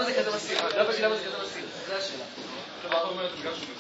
זה כזה מסיר? למה זה כזה מסיר? זה השאלה. כלומר, אתה אומרת בגלל שהוא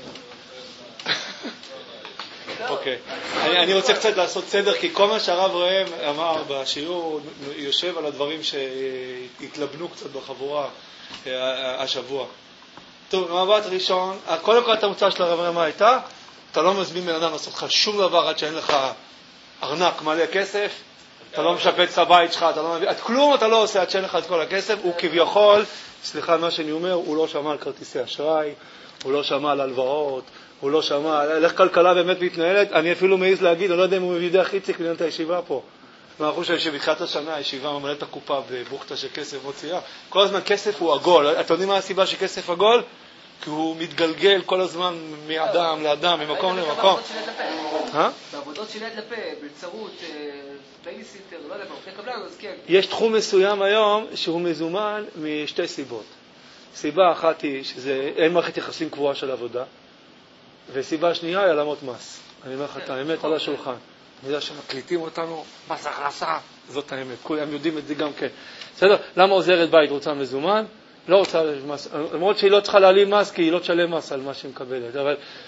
מחנך. אוקיי. אני רוצה קצת לעשות סדר, כי כל מה שהרב ראם אמר בשיעור יושב על הדברים שהתלבנו קצת בחבורה השבוע. טוב, במבט ראשון, קודם כל המוצא של הרב ראם הייתה, אתה לא מזמין בן אדם לעשות לך שום דבר עד שאין לך ארנק מלא כסף, אתה לא משפץ את הבית שלך, את כלום אתה לא עושה עד שאין לך את כל הכסף. הוא כביכול, סליחה מה שאני אומר, הוא לא שמע על כרטיסי אשראי, הוא לא שמע על הלוואות, הוא לא שמע על איך כלכלה באמת מתנהלת. אני אפילו מעיז להגיד, אני לא יודע אם הוא יודע איך איציק לנהל את הישיבה פה. אנחנו חושבים שבתחילת השנה הישיבה ממלאת הקופה בבוכתה של כסף מוציאה. כל הזמן כסף הוא עגול. אתם יודעים מה הסיבה שכסף עגול? כי הוא מתגלגל כל הזמן מאדם לאדם, ממקום למקום. בעבודות של יד לפה, בלצרות, בייביסיטר, לא יודע, בעובדי קבלן, אז כן. יש תחום מסוים היום שהוא מזומן משתי סיבות. סיבה אחת היא שאין מערכת יחסים קבועה של עבודה, וסיבה שנייה היא העלמות מס. אני אומר לך את האמת על השולחן. אני יודע שמקליטים אותנו, מס הכנסה, זאת האמת. כולם יודעים את זה גם כן. בסדר? למה עוזרת בית רוצה מזומן? לא רוצה מס, למרות שהיא לא צריכה להעלים מס, כי היא לא תשלם מס על מה שהיא מקבלת.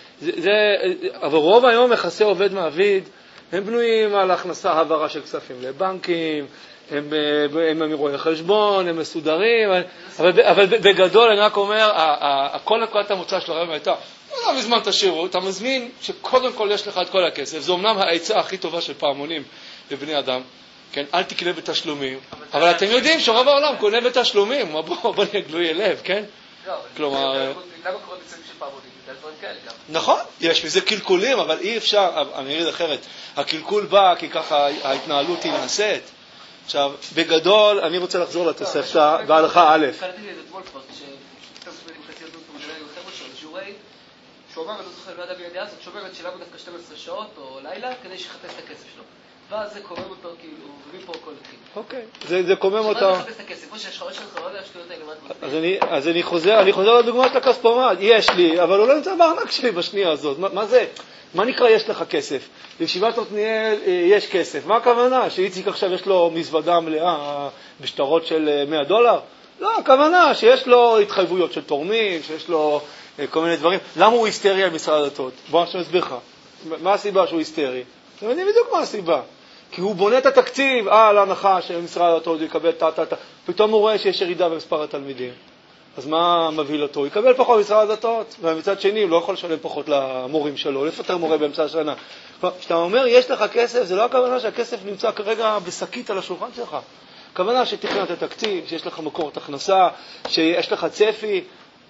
אבל רוב היום יחסי עובד מעביד, הם בנויים על הכנסה העברה של כספים לבנקים, הם רואי חשבון, הם מסודרים, אבל בגדול אני רק אומר, כל נקודת המוצא של הרב הייתה, לא מזמן תשאירו, אתה מזמין שקודם כל יש לך את כל הכסף, זו אמנם העצה הכי טובה של פעמונים לבני אדם, כן, אל תקנה בתשלומים, אבל אתם יודעים שרוב העולם קונה בתשלומים, בוא נהיה גלוי לב, כן? כלומר, למה קורה בצעים של פעמונים? נכון, יש מזה קלקולים, אבל אי אפשר, אני אגיד אחרת, הקלקול בא כי ככה ההתנהלות היא נעשית. עכשיו, בגדול, אני רוצה לחזור לתוספתא בהלכה א'. קראתי לי את אתמול כבר, כשכתב ספרים חציות במדינה עם החבר'ה שלו, שיעורי, שהוא אמר, אני לא זוכר, לא יודע בידיעה הזאת, שאומרת שילמנו דווקא 12 שעות או לילה, כדי שיחטף את הכסף שלו. ואז זה קומם אותו, כאילו, ומפה הכל התחיל. אוקיי, זה קומם אותו. שבא לחפש את הכסף, כמו שיש לך עוד שלך, לא יודע שטויות האלה, אז אני חוזר לדוגמה של הכספומט, יש לי, אבל הוא לא נמצא בארנק שלי בשנייה הזאת. מה זה? מה נקרא יש לך כסף? לישיבת עתניאל יש כסף. מה הכוונה? שאיציק עכשיו יש לו מזוודה מלאה בשטרות של $100? לא, הכוונה שיש לו התחייבויות של תורמים, שיש לו כל מיני דברים. למה הוא היסטרי על משרד הדתות? בוא אני אסביר לך. מה הסיבה שהוא היסטרי? אתם יודעים בדיוק מה הסיבה. כי הוא בונה את התקציב על ההנחה שמשרד הדתות יקבל פתאום הוא רואה שיש ירידה במספר התלמידים. אז מה מבהיל אותו? הוא יקבל פחות משרד הדתות, ומצד שני הוא לא יכול לשלם פחות למורים שלו, לפטר מורה באמצע השנה. כשאתה אומר יש לך כסף, זה לא הכוונה שהכסף נמצא כרגע בשקית על השולחן שלך. הכוונה שתכננת את התקציב, שיש לך מקורת הכנסה, שיש לך צפי,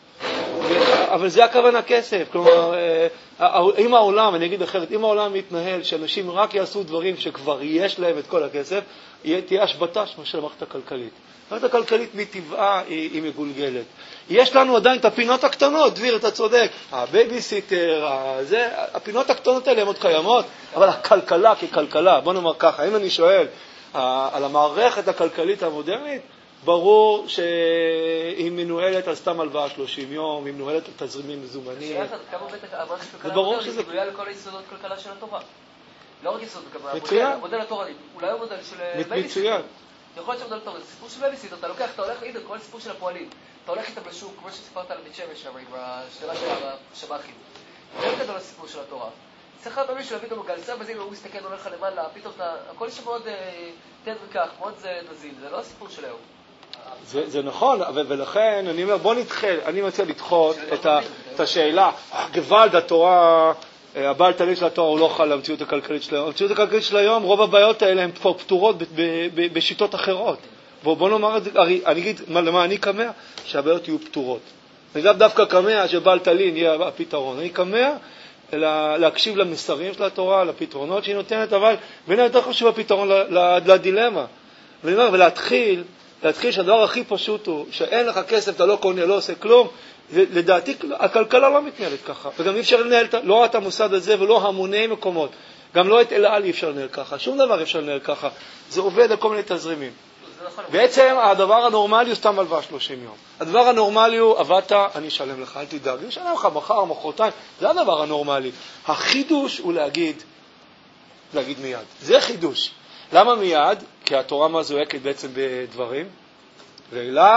אבל זה הכוונה כסף. כלומר, אם העולם, אני אגיד אחרת, אם העולם מתנהל שאנשים רק יעשו דברים שכבר יש להם את כל הכסף, תהיה השבתה של המערכת הכלכלית. המערכת הכלכלית מטבעה היא מגולגלת. יש לנו עדיין את הפינות הקטנות, דביר, אתה צודק, הבייביסיטר, הפינות הקטנות האלה הן עוד קיימות, אבל הכלכלה ככלכלה, בוא נאמר ככה, אם אני שואל על המערכת הכלכלית המודרנית, ברור שהיא מנוהלת על סתם הלוואה 30 יום, היא מנוהלת על תזרימים מזומנים. זה ברור שזה גלויה לכל היסודות כלכלה של התורה. לא רק יסודות כלכלה, מודל התורני, אולי הוא מודל של בייביסיטר. יכול להיות שמודל התורה, זה סיפור של בייביסיטר, אתה לוקח, אתה הולך, הנה, כל סיפור של הפועלים. אתה הולך איתם לשוק, כמו שסיפרת על בית שמש שם, עם השאלה של השב"חים. זה גדול הסיפור של התורה. צריך להיות מישהו להביא אותו בגלסה, וזה אם הוא מסתכל, הולך למעלה, פתאום הכל יש מאוד תד וכך, מאוד נזיל, זה לא הסיפור של היום. זה נכון, ולכן אני אומר, בוא נדחה, אני מציע לדחות את השאלה, גוואלד התורה, הבעל תלמיד של התורה הוא לא חל למציאות הכלכלית של היום. המציאות הכלכלית של היום, רוב הבעיות האלה הן פתורות בשיטות אחרות. בוא נאמר את זה, אני אגיד למה אני קמא, שהבעיות יהיו פתורות. אני דווקא קמא שבעל תלין יהיה הפתרון. אני קמא להקשיב למסרים של התורה, לפתרונות שהיא נותנת, אבל בין היותר חשוב הפתרון לדילמה. ולהתחיל שהדבר הכי פשוט הוא שאין לך כסף, אתה לא קונה, לא עושה כלום, לדעתי הכלכלה לא מתנהלת ככה, וגם אי אפשר לנהל לא את המוסד הזה ולא המוני מקומות, גם לא את אל-על אי אפשר לנהל ככה, שום דבר אפשר לנהל ככה, זה עובד על כל מיני תזרימים. בעצם הדבר הנורמלי הוא סתם הלוואה 30 יום. הדבר הנורמלי הוא, עבדת, אני אשלם לך, אל תדאג, אני אשלם לך מחר, מחרתיים, זה הדבר הנורמלי. החידוש הוא להגיד מיד. זה חידוש. למה מיד? כי התורה מזועקת בעצם בדברים, ואליו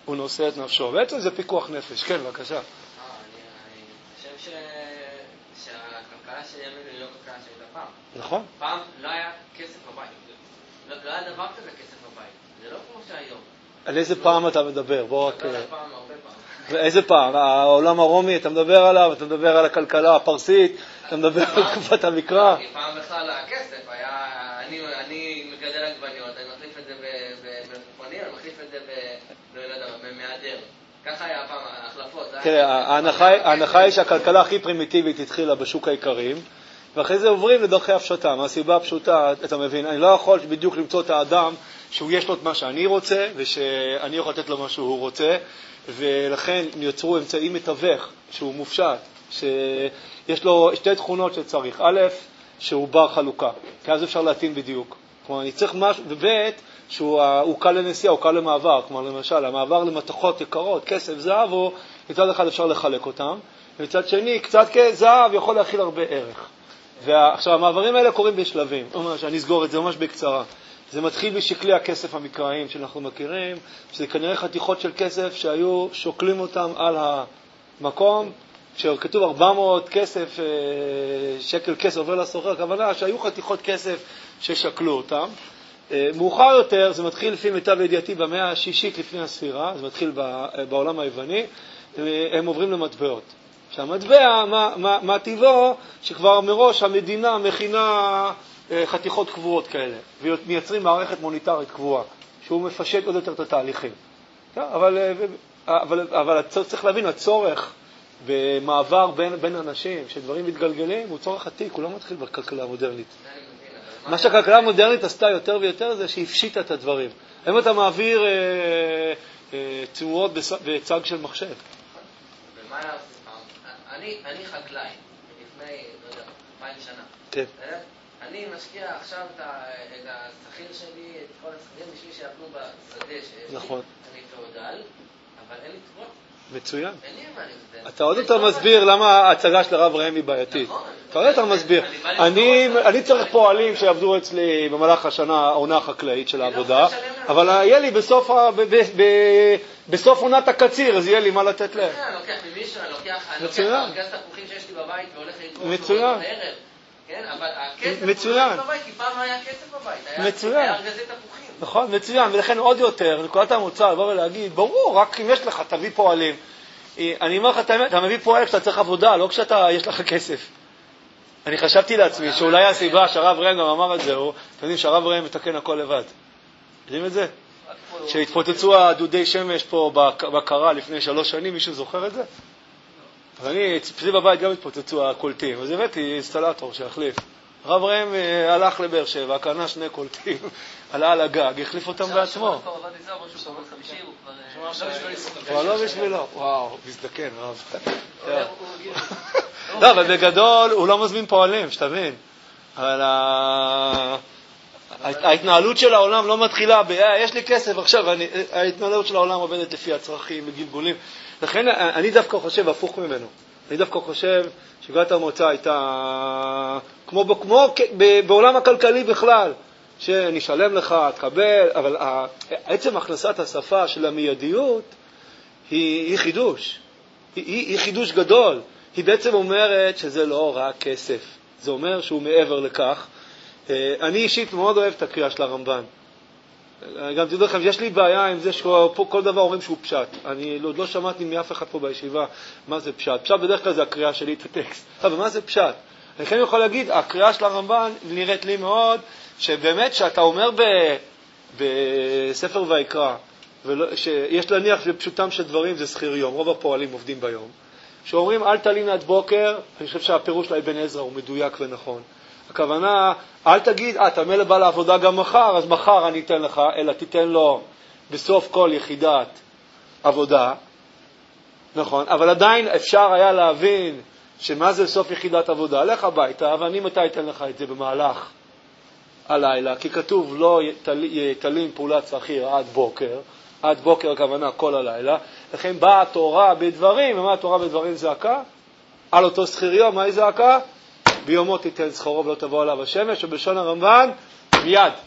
הוא נושא את נפשו. בעצם זה פיקוח נפש. כן, בבקשה. אני חושב שהכלכלה של ימין היא לא כלכלה שהייתה פעם. נכון. פעם לא היה כסף בבית. לא היה דבר כזה כסף בבית. זה לא כמו שהיום. על איזה פעם אתה מדבר? בוא רק... הרבה פעם. איזה פעם? העולם הרומי, אתה מדבר עליו, אתה מדבר על הכלכלה הפרסית, אתה מדבר על תקופת המקרא. פעם בכלל הכסף היה, אני מגדל עגבניות, אני מחליף את זה במלפפונים, אני מחליף את זה במהדר. ככה היה פעם, ההחלפות. תראה, ההנחה היא שהכלכלה הכי פרימיטיבית התחילה בשוק העיקרים, ואחרי זה עוברים לדרכי הפשטה. מהסיבה הפשוטה, אתה מבין, אני לא יכול בדיוק למצוא את האדם שהוא יש לו את מה שאני רוצה, ושאני יכול לתת לו מה שהוא רוצה, ולכן יוצרו אמצעי מתווך שהוא מופשט, שיש לו שתי תכונות שצריך. א', שהוא בר חלוקה, כי אז אפשר להתאים בדיוק. כלומר, אני צריך משהו, וב', שהוא קל לנסיעה, הוא קל למעבר. כלומר, למשל, המעבר למתכות יקרות, כסף, זהב, מצד אחד אפשר לחלק אותם, ומצד שני, קצת זהב יכול להכיל הרבה ערך. ועכשיו, המעברים האלה קורים בשלבים. ממש, אני אסגור את זה ממש בקצרה. זה מתחיל בשקלי הכסף המקראיים שאנחנו מכירים, שזה כנראה חתיכות של כסף שהיו שוקלים אותם על המקום, כשכתוב 400 כסף, שקל כסף עובר לסוחר, הכוונה שהיו חתיכות כסף ששקלו אותם. מאוחר יותר, זה מתחיל לפי מיטב ידיעתי במאה השישית לפני הספירה, זה מתחיל בעולם היווני, הם עוברים למטבעות. שהמטבע, מה טבעו? שכבר מראש המדינה מכינה חתיכות קבועות כאלה, ומייצרים מערכת מוניטרית קבועה, שהוא מפשט עוד יותר את התהליכים. אבל צריך להבין, הצורך במעבר בין אנשים, שדברים מתגלגלים, הוא צורך עתיק, הוא לא מתחיל בכלכלה המודרנית. מה שהכלכלה המודרנית עשתה יותר ויותר זה שהפשיטה את הדברים. אם אתה מעביר צורות בצג של מחשב. ומה היה עושים? אני חקלאי, לפני, לא יודע, 2,000 שנה. כן. אני משקיע עכשיו את השכיר שלי, את כל השכירים בשביל שיעבדו בשדה שיש לי. נכון. אני פאודל, אבל אין לי תבואות. מצוין. אין לי מה לזה. אתה עוד יותר מסביר למה ההצגה של הרב ראם היא בעייתית. אתה עוד יותר מסביר. אני צריך פועלים שיעבדו אצלי במהלך השנה העונה החקלאית של העבודה, אבל יהיה לי בסוף עונת הקציר, אז יהיה לי מה לתת להם. אני לוקח ממישהו, אני לוקח ארגז תפוחים שיש לי בבית והולך למכור בערב. כן, אבל הכסף הוא לא בבית, כי פעם היה כסף בבית, היה ארגזי תפוחים. נכון, מצוין, ולכן עוד יותר, נקודת המוצא, לבוא ולהגיד, ברור, רק אם יש לך, תביא פועלים. אני אומר לך את האמת, אתה מביא פועל כשאתה צריך עבודה, לא יש לך כסף. אני חשבתי לעצמי שאולי הסיבה שהרב ראם גם אמר את זה, אתם יודעים שהרב ראם מתקן הכל לבד. יודעים את זה? שהתפוצצו הדודי שמש פה בקרה לפני 3 שנים, מישהו זוכר את זה? אז אני, אצלי בבית גם התפוצצו הקולטים, אז הבאתי אינסטלטור שהחליף. הרב ראם הלך לבאר שבע, קנה 2 קולטים, עלה על הגג, החליף אותם בעצמו. כבר לא בשבילו. וואו, מזדקן, רב. לא, אבל בגדול הוא לא מזמין פועלים, שתבין. אבל ההתנהלות של העולם לא מתחילה יש לי כסף עכשיו, ההתנהלות של העולם עובדת לפי הצרכים, בגלגולים. לכן אני דווקא חושב הפוך ממנו. אני דווקא חושב שגת המוצא הייתה כמו בעולם הכלכלי בכלל, שנשלם לך, תקבל, אבל עצם הכנסת השפה של המיידיות היא חידוש. היא חידוש גדול. היא בעצם אומרת שזה לא רק כסף. זה אומר שהוא מעבר לכך. אני אישית מאוד אוהב את הקריאה של הרמב"ן. גם תדעו לכם, יש לי בעיה עם זה שכל דבר אומרים שהוא פשט. אני עוד לא שמעתי מאף אחד פה בישיבה מה זה פשט. פשט בדרך כלל זה הקריאה שלי את הטקסט. אבל מה זה פשט? אני כן יכול להגיד, הקריאה של הרמב"ן נראית לי מאוד, שבאמת שאתה אומר בספר ויקרא, שיש להניח שפשוטם של דברים זה שכיר יום, רוב הפועלים עובדים ביום, שאומרים אל תלין עד בוקר, אני חושב שהפירוש של אבן עזרא הוא מדויק ונכון. הכוונה, אל תגיד, אתה מלא בא לעבודה גם מחר, אז מחר אני אתן לך, אלא תיתן לו בסוף כל יחידת עבודה, נכון, אבל עדיין אפשר היה להבין שמה זה סוף יחידת עבודה, לך הביתה, ואני מתי אתן לך את זה במהלך הלילה, כי כתוב לא תלין פעולת שכיר עד בוקר הכוונה כל הלילה, לכן באה התורה בדברים, ומה התורה בדברים זעקה? על אותו שכיר יום, מה היא זעקה? ביומו תיתן שכרו ולא תבוא עליו השמש, ובלשון הרמב"ן, מיד.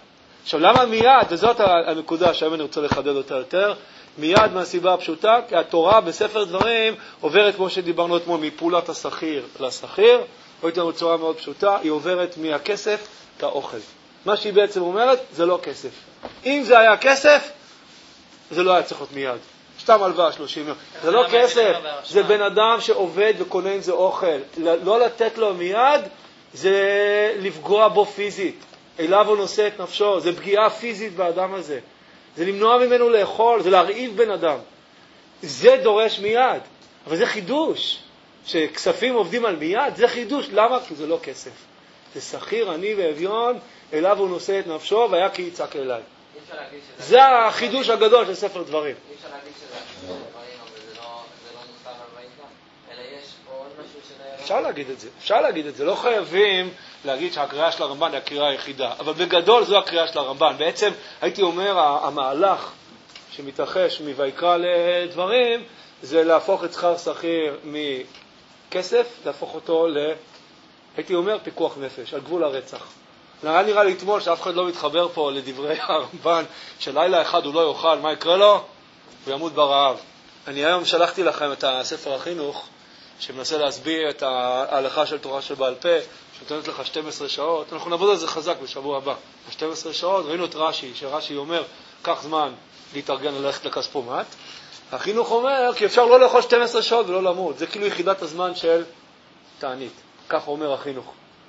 עכשיו, למה מיד? וזאת הנקודה שהיום אני רוצה לחדד אותה יותר. מיד מהסיבה הפשוטה, כי התורה בספר דברים עוברת, כמו שדיברנו אתמול, מפעולת השכיר לשכיר, או יותר בצורה מאוד פשוטה, היא עוברת מהכסף לאוכל. מה שהיא בעצם אומרת, זה לא כסף. אם זה היה כסף, זה לא היה צריך להיות מיד. סתם הלוואה 30 יום. זה לא כסף, זה בן אדם שעובד וקונה עם זה אוכל. לא לתת לו מיד, זה לפגוע בו פיזית. אליו הוא נושא את נפשו, זה פגיעה פיזית באדם הזה. זה למנוע ממנו לאכול, זה להרעיב בן אדם. זה דורש מיד. אבל זה חידוש. שכספים עובדים על מיד, זה חידוש. למה? כי זה לא כסף. זה שכיר, עני ואביון, אליו הוא נושא את נפשו, והיה כי יצעק אליי. זה החידוש הגדול של ספר דברים. אי אפשר להגיד שזה דברים, אבל זה לא נוסף על ויקרא, אלא יש עוד משהו שזה... אפשר להגיד את זה. לא חייבים להגיד שהקריאה של הרמב"ן היא הקריאה היחידה, אבל בגדול זו הקריאה של הרמב"ן. בעצם הייתי אומר, המהלך שמתרחש מויקרא לדברים, זה להפוך את שכר שכיר מכסף, להפוך אותו הייתי אומר, פיקוח נפש, על גבול הרצח. נראה לי אתמול שאף אחד לא מתחבר פה לדברי הרמב"ן, שלילה אחד הוא לא יאכל, מה יקרה לו? הוא ימות ברעב. אני היום שלחתי לכם את הספר החינוך, שמנסה להסביר את ההלכה של תורה שבעל פה, שנותנת לך 12 שעות. אנחנו נעבוד על זה חזק בשבוע הבא. 12 שעות, ראינו את רש"י, שרש"י אומר, קח זמן להתארגן ללכת לכספומט. החינוך אומר, כי אפשר לא לאכול 12 שעות ולא למות. זה כאילו יחידת הזמן של תענית. כך אומר החינוך.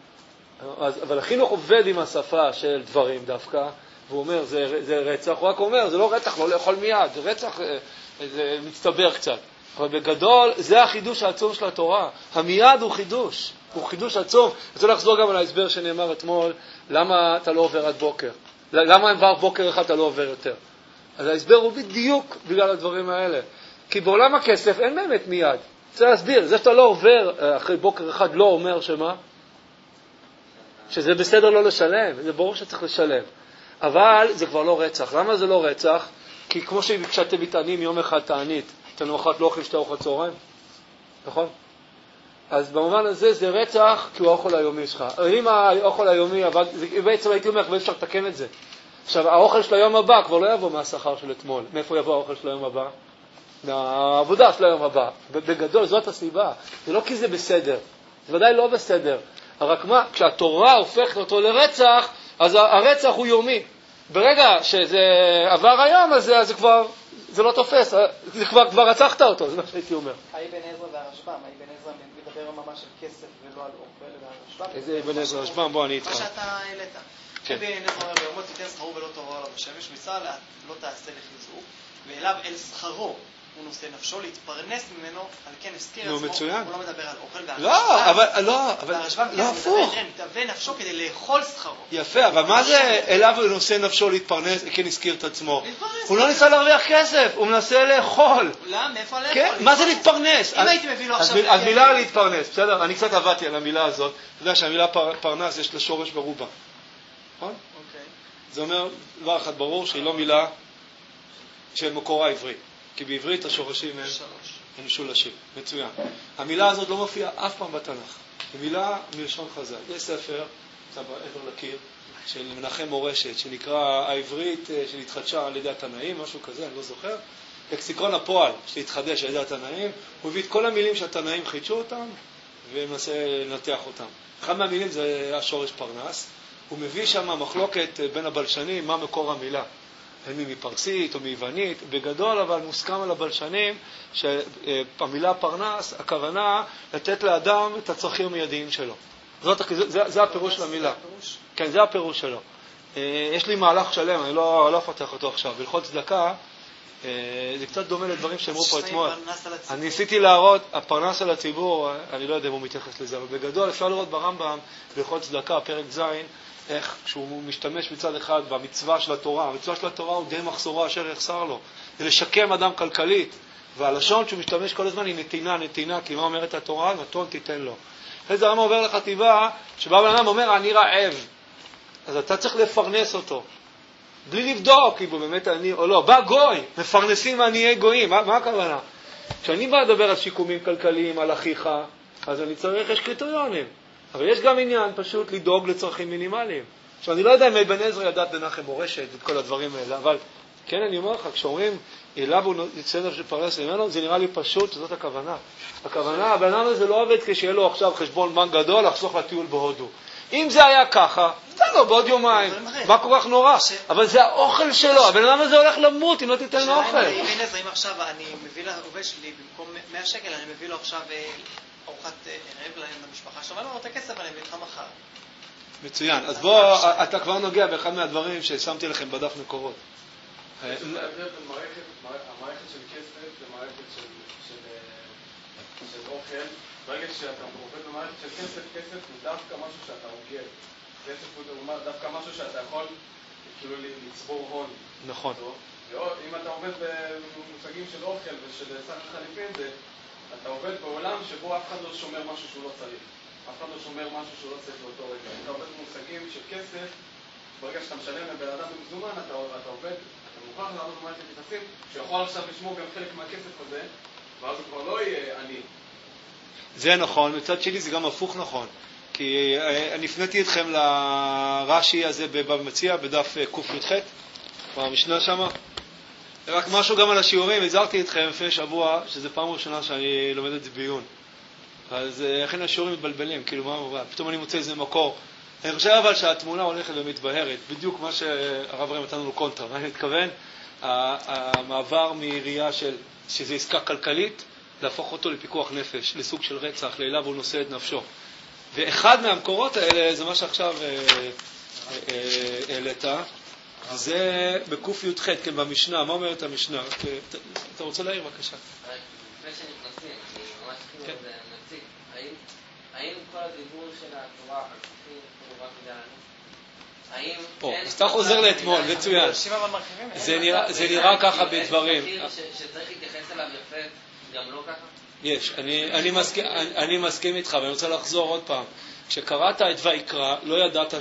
אבל החינוך עובד עם השפה של דברים דווקא, והוא אומר, זה רצח, הוא רק אומר, זה לא רצח, לא לאכול מיד, זה רצח, זה מצטבר קצת. אבל בגדול, זה החידוש העצום של התורה. המיד הוא חידוש עצום. אני רוצה לחזור גם על ההסבר שנאמר אתמול, למה אתה לא עובר עד בוקר? למה אם כבר בוקר אחד אתה לא עובר יותר? אז ההסבר הוא בדיוק בגלל הדברים האלה. כי בעולם הכסף אין באמת מיד. צריך להסביר, זה שאתה לא עובר אחרי בוקר אחד לא אומר שמה? שזה בסדר לא לשלם, זה ברור שצריך לשלם. אבל זה כבר לא רצח. למה זה לא רצח? כי כמו שכשאתם מתענים יום אחד תענית, אתם למחרת לא אוכלים שתי ארוחת צהריים, נכון? אז במובן הזה זה רצח כי הוא האוכל היומי שלך. אם האוכל היומי, בעצם הייתי אומר, ואי אפשר לתקן את זה. עכשיו, האוכל של היום הבא כבר לא יבוא מהשכר של אתמול. מאיפה יבוא האוכל של היום הבא? מהעבודה של היום הבא. בגדול זאת הסיבה. זה לא כי זה בסדר. זה ודאי לא בסדר. רק מה, כשהתורה הופכת אותו לרצח, אז הרצח הוא יומי. ברגע שזה עבר היום, אז זה כבר, זה לא תופס, זה כבר רצחת אותו, זה מה שהייתי אומר. האי בן עזרא והרשב"ם, האי בן עזרא מדבר ממש על כסף ולא על אוכל, והרשב"ם... איזה בן עזרא והרשב"ם? בוא, אני איתך. מה שאתה העלית. האי בן עזרא אומר, ביומו תיתן שכרו ולא תבוא עליו בשמש, מצווה לא תעשה לחיזוק, ואליו אל שכרו. הוא נושא נפשו להתפרנס ממנו, על כן הזכיר עצמו, הוא לא מדבר על אוכל, לא, הפוך. מתאווה נפשו כדי לאכול שכרו. יפה, אבל מה זה אליו הוא נושא נפשו להתפרנס, כן הזכיר את עצמו? הוא לא ניסה להרוויח כסף, הוא מנסה לאכול. למה? מאיפה לאכול? מה זה להתפרנס? אם הייתי מביא לו עכשיו... אז מילה להתפרנס, בסדר? אני קצת עבדתי על המילה הזאת. אתה יודע שהמילה פרנס יש לה שורש ברובה. נכון? זה אומר דבר אחד ברור שהיא לא מילה של מקור העברי. כי בעברית השורשים הם משולשים. מצוין. המילה הזאת לא מופיעה אף פעם בתנ"ך. היא מילה מלשון חז"ל. יש ספר, עבר לקיר, של מנחם מורשת, שנקרא העברית שנתחדשה על ידי התנאים, משהו כזה, אני לא זוכר. לקסיקון הפועל שהתחדש על ידי התנאים, הוא הביא את כל המילים שהתנאים חידשו אותם, ומנסה לנתח אותם. אחד מהמילים זה השורש פרנס. הוא מביא שם מחלוקת בין הבלשנים, מה מקור המילה. האם מפרסית או מיוונית, בגדול אבל מוסכם על הבלשנים שהמילה פרנס, הכוונה לתת לאדם את הצרכים המיידיים שלו. זה הפירוש של המילה. כן, זה הפירוש שלו. יש לי מהלך שלם, אני לא אפתח אותו עכשיו. בהלכות צדקה, זה קצת דומה לדברים שאמרו פה אתמול. אני ניסיתי להראות, הפרנס על הציבור, אני לא יודע אם הוא מתייחס לזה, אבל בגדול אפשר לראות ברמב"ם, בהלכות צדקה, פרק ז', איך שהוא משתמש מצד אחד במצווה של התורה. המצווה של התורה הוא די מחסורו אשר יחסר לו. זה לשקם אדם כלכלית. והלשון שהוא משתמש כל הזמן היא נתינה, כי מה אומרת התורה? נתון תיתן לו. אחרי זה הרמב"ם עובר לחטיבה, שבא בן אדם אומר, אני רעב. אז אתה צריך לפרנס אותו. בלי לבדוק אם הוא באמת עני או לא. בא גוי, מפרנסים עניי גויים. מה הכוונה? כשאני בא לדבר על שיקומים כלכליים, על אחיך, אז אני צריך, יש קריטריונים. אבל יש גם עניין פשוט לדאוג לצרכים מינימליים. עכשיו, אני לא יודע אם אבן עזרא ידע בנחם מורשת, את כל הדברים האלה, אבל כן, אני אומר לך, כשאומרים, אליו הוא יצא נפש פרס ממנו, זה נראה לי פשוט שזאת הכוונה. הכוונה, הבן אדם הזה לא עובד כשיהיה לו עכשיו חשבון בנק גדול, לחסוך לטיול בהודו. אם זה היה ככה, בסדר, בעוד יומיים, מה כל כך נורא? אבל זה האוכל שלו, הבן אדם הזה הולך למות אם לא תיתן לו אוכל. אם עכשיו אני מביא לעובד שלי, במקום 100 שקל, אני מביא לו עכשיו ארוחת ערב למשפחה שלו, ואני אומר, את הכסף אני מביא לך מחר. מצוין, אז בוא, אתה כבר נוגע באחד מהדברים ששמתי לכם בדף מקורות. המערכת של כסף ומערכת של אוכל, ברגע שאתה עובד במערכת של כסף, כסף הוא דווקא משהו שאתה עוגל. כסף הוא דווקא משהו שאתה יכול כאילו לצבור הון. נכון. אם אתה עובד במושגים של אוכל ושל סך חליפין, אתה עובד בעולם שבו אף אחד לא שומר משהו שהוא לא צריך. אף אחד לא שומר משהו שהוא לא צריך באותו רגע. אם אתה עובד במושגים של כסף, ברגע שאתה משלם לבן אדם במזומן, אתה עובד, אתה מוכרח לעבוד במערכת יחסים, שיכול עכשיו לשמור גם חלק מהכסף הזה, ואז הוא כבר לא יהיה עני. זה נכון, מצד שלי זה גם הפוך נכון. כי אני הפניתי אתכם לרש"י הזה במציע, בדף ק"ח, במשנה שמה. רק משהו גם על השיעורים, הזהרתי אתכם לפני שבוע, שזה פעם ראשונה שאני לומד את זה בעיון. אז לכן השיעורים מתבלבלים, כאילו מה, פתאום אני מוצא איזה מקור. אני חושב אבל שהתמונה הולכת ומתבהרת, בדיוק מה שהרב רם נתן לנו קונטרה. מה אני מתכוון? המעבר מראייה שזה עסקה כלכלית, להפוך אותו לפיקוח נפש, לסוג של רצח, לאליו הוא נושא את נפשו. ואחד מהמקורות האלה זה מה שעכשיו העלית, וזה בק"ח, כן, במשנה. מה אומרת המשנה? אתה רוצה להעיר בבקשה? לפני שנכנסים, אני ממש כאילו זה נציג. האם כל הדיבור של התורה על ספרים הוא רק בגלל אני? אז אתה חוזר לאתמול, מצוין. זה נראה ככה בדברים. שצריך להתייחס אליו יפה, גם לא ככה? יש, אני מסכים איתך, ואני רוצה לחזור עוד פעם. כשקראת את ויקרא, לא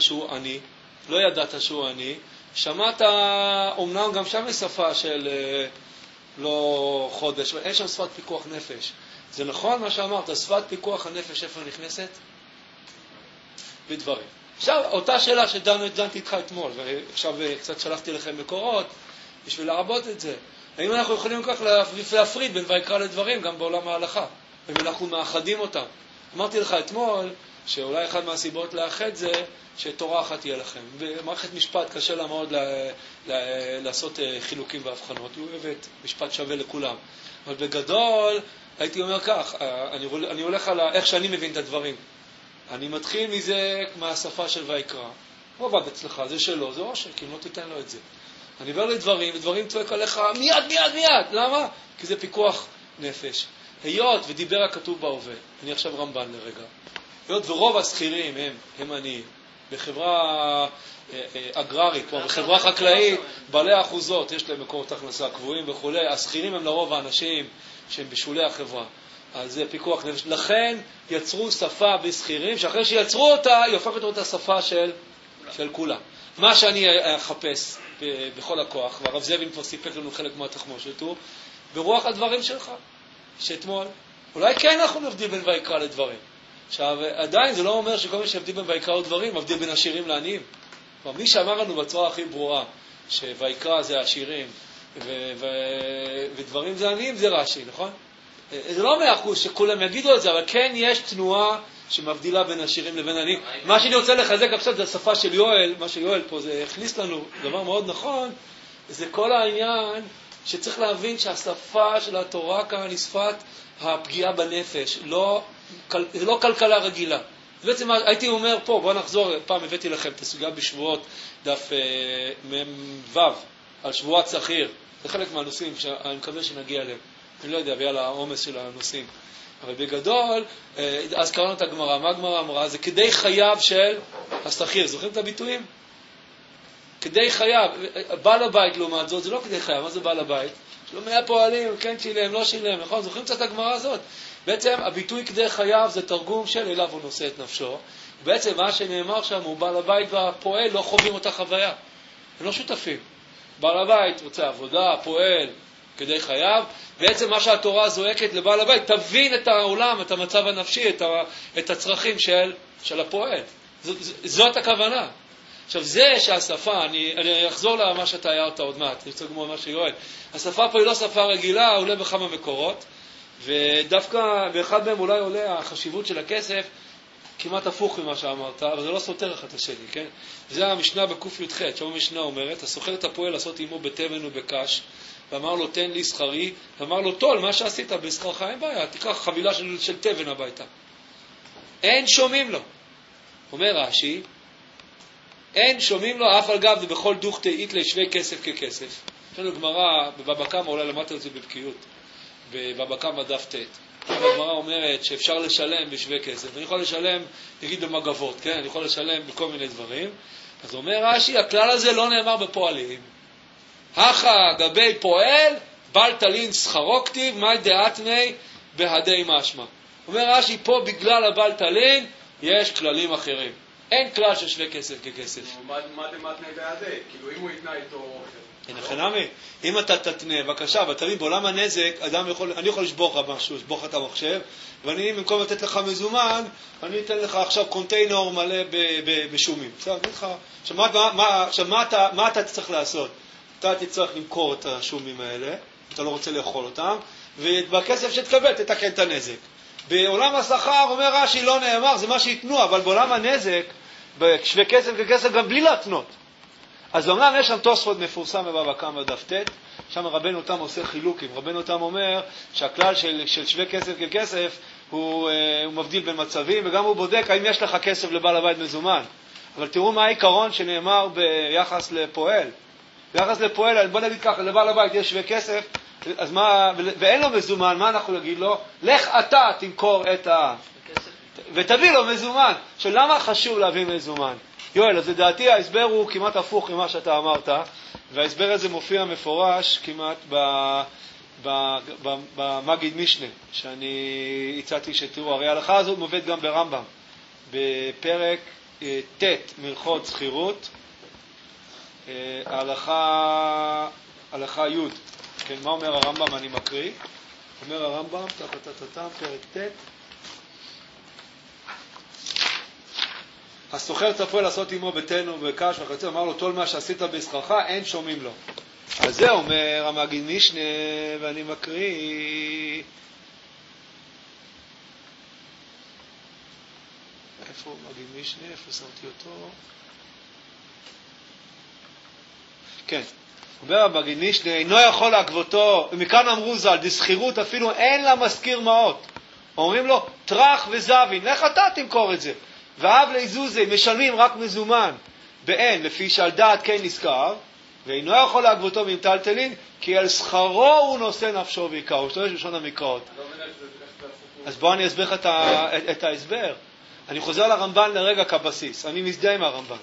ידעת שהוא אני, שמעת, אומנם גם שם יש שפה של לא חודש, אין שם שפת פיקוח נפש. זה נכון מה שאמרת, שפת פיקוח הנפש איפה נכנסת? בדברים. עכשיו, אותה שאלה שדנתי איתך אתמול, ועכשיו קצת שלחתי לכם מקורות, בשביל להרבות את זה. האם אנחנו יכולים כך להפריד בין ויקרא לדברים גם בעולם ההלכה, אם אנחנו מאחדים אותם? אמרתי לך אתמול שאולי אחד מהסיבות לאחד זה שתורה אחת תהיה לכם. במערכת משפט קשה לה מאוד לעשות חילוקים והבחנות, היא אוהבת משפט שווה לכולם. אבל בגדול הייתי אומר כך, אני הולך על איך שאני מבין את הדברים. אני מתחיל מזה מהשפה של ויקרא. הוא עבד אצלך, זה שלו, זה עושר, כי אם לא תיתן לו את זה. אני עובר לדברים, ודברים צועק עליך מיד. למה? כי זה פיקוח נפש. היות ודיבר הכתוב בהווה, אני עכשיו רמב"ן לרגע, היות ורוב השכירים הם עניים, בחברה אגררית, כמו בחברה חקלאית, בעלי אחוזות, יש להם מקורות הכנסה קבועים וכו', השכירים הם לרוב האנשים שהם בשולי החברה. אז זה פיקוח נפש. לכן יצרו שפה בשכירים, שאחרי שיצרו אותה, היא הופכת אותה שפה של כולם. מה שאני אחפש בכל הכוח, והרב זאבין כבר סיפק לנו חלק מהתחמושת, הוא ברוח הדברים שלך, שאתמול, אולי כן אנחנו נבדיל בין ויקרא לדברים. עכשיו, עדיין זה לא אומר שכל מי שהבדיל בין ויקרא לדברים, מבדיל בין עשירים לעניים. מי שאמר לנו בצורה הכי ברורה, שויקרא זה עשירים, ודברים זה עניים, זה רש"י, נכון? זה לא 100% שכולם יגידו את זה, אבל כן יש תנועה שמבדילה בין עשירים לבין עניים. מה שאני רוצה לחזק עכשיו זה השפה של יואל, מה שיואל פה זה הכניס לנו דבר מאוד נכון, זה כל העניין שצריך להבין שהשפה של התורה כאן היא שפת הפגיעה בנפש, זה לא כלכלה רגילה. בעצם הייתי אומר פה, בואו נחזור, פעם הבאתי לכם את הסוגיה בשבועות, דף מ"ו, על שבועת שכיר. זה חלק מהנושאים שאני מקווה שנגיע אליהם. אני לא יודע, בגלל העומס של הנושאים. אבל בגדול, אז קראנו את הגמרא. מה הגמרא אמרה? זה כדי חייו של השכיר. זוכרים את הביטויים? כדי חייו. בעל הבית לעומת זאת, זה לא כדי חייו. מה זה בעל הבית? שלא 100 פועלים, כן שילם, לא שילם. נכון? זוכרים קצת את הגמרא הזאת? בעצם הביטוי כדי חייו זה תרגום של אליו הוא נושא את נפשו. בעצם מה שנאמר שם הוא בעל הבית והפועל לא חווים אותה חוויה. הם לא שותפים. בעל הבית רוצה עבודה, פועל, כדי חייו. בעצם מה שהתורה זועקת לבעל הבית, תבין את העולם, את המצב הנפשי, את הצרכים של הפועל. זאת הכוונה. עכשיו זה שהשפה, אני אחזור למה שאתה הערת עוד מעט, אני רוצה לגמור מה שיואל. השפה פה היא לא שפה רגילה, עולה בכמה מקורות, ודווקא באחד מהם אולי עולה החשיבות של הכסף, כמעט הפוך ממה שאמרת, אבל זה לא סותר אחד את השני, כן? זה המשנה בק"ח, שם המשנה אומרת, הסוחר את הפועל לעשות עמו בתבן ובקש, ואמר לו תן לי שכרי, ואמר לו טול מה שעשית בשכרך, אין בעיה, תיקח חבילה של תבן הביתה. אין שומעים לו. אומר רש"י, אין שומעים לו אף על גב ובכל דוך תאית לשווה כסף ככסף. יש לנו גמרא בבבא קמא, אולי למדתם את זה בבקיאות, בבבא קמא דף ט'. הגמרא אומרת שאפשר לשלם בשווה כסף. אני יכול לשלם, נגיד במגבות, כן? אני יכול לשלם בכל מיני דברים. אז אומר רש"י, הכלל הזה לא נאמר בפועלים. הכה גבי פועל, בל תלין שכרו כתיב, מאי דעתני בהדי משמע. אומר רש"י, פה בגלל הבל תלין, יש כללים אחרים. אין כלל של שווה כסף ככסף. מה דעתני בהדי? כאילו אם הוא יתנה איתו אוכל. אין חנמי, אם אתה תתנה, בבקשה, אבל תבין, בעולם הנזק, אני יכול לשבור לך משהו, לשבור לך את המחשב, ואני במקום לתת לך מזומן, אני אתן לך עכשיו קונטיינר מלא בשומים. עכשיו, מה אתה צריך לעשות? אתה תצטרך למכור את השומים האלה, אתה לא רוצה לאכול אותם, ובכסף שתקבל תתקן את הנזק. בעולם השכר, אומר רש"י, לא נאמר, זה מה שיתנו, אבל בעולם הנזק, בשווה כסף ככסף גם בלי להתנות. אז אומנם יש שם תוספות מפורסם בבבא קמא דף ט', שם רבנו תם עושה חילוקים. רבנו תם אומר שהכלל של שווה כסף ככסף הוא מבדיל בין מצבים, וגם הוא בודק האם יש לך כסף לבעל הבית מזומן. אבל תראו מה העיקרון שנאמר ביחס לפועל. ביחס לפועל, בוא נגיד ככה, לבעל הבית יש שווה כסף, אז מה, ואין לו מזומן, מה אנחנו נגיד לו? לך אתה תמכור את ותביא לו מזומן. שלמה חשוב להביא מזומן? יואל, אז לדעתי ההסבר הוא כמעט הפוך ממה שאתה אמרת, וההסבר הזה מופיע מפורש כמעט במגיד משנה, שאני הצעתי שתראו, הרי ההלכה הזאת מובאת גם ברמב"ם, בפרק ט' מלכות זכירות, הלכה י', כן, מה אומר הרמב"ם? אני מקריא. אומר הרמב"ם, פרק ט', הסוחר צפוי לעשות עמו בתן ובקש וחצי, אמר לו, תול מה שעשית בשכרך, אין שומעים לו. אז זה אומר המגיד משנה, ואני מקריא. איפה מגיד משנה? איפה שמתי אותו? כן. אומר המגיד משנה, אינו יכול להגבותו, ומכאן אמרו ז"ל, דסחירות אפילו אין לה מזכיר מעות. אומרים לו, טרח וזבין, לך אתה תמכור את זה. ואב לאיזוזי, משלמים רק מזומן, באין, לפי שעל דעת כן נזכר, ואינו יכול להגבותו ממטלטלין, כי על שכרו הוא נושא נפשו ויקר, הוא שתובש בשון המקראות. אז בואו אני אסביר לך את ההסבר. אני חוזר לרמב"ן לרגע כבסיס, אני מזדהה עם הרמב"ן.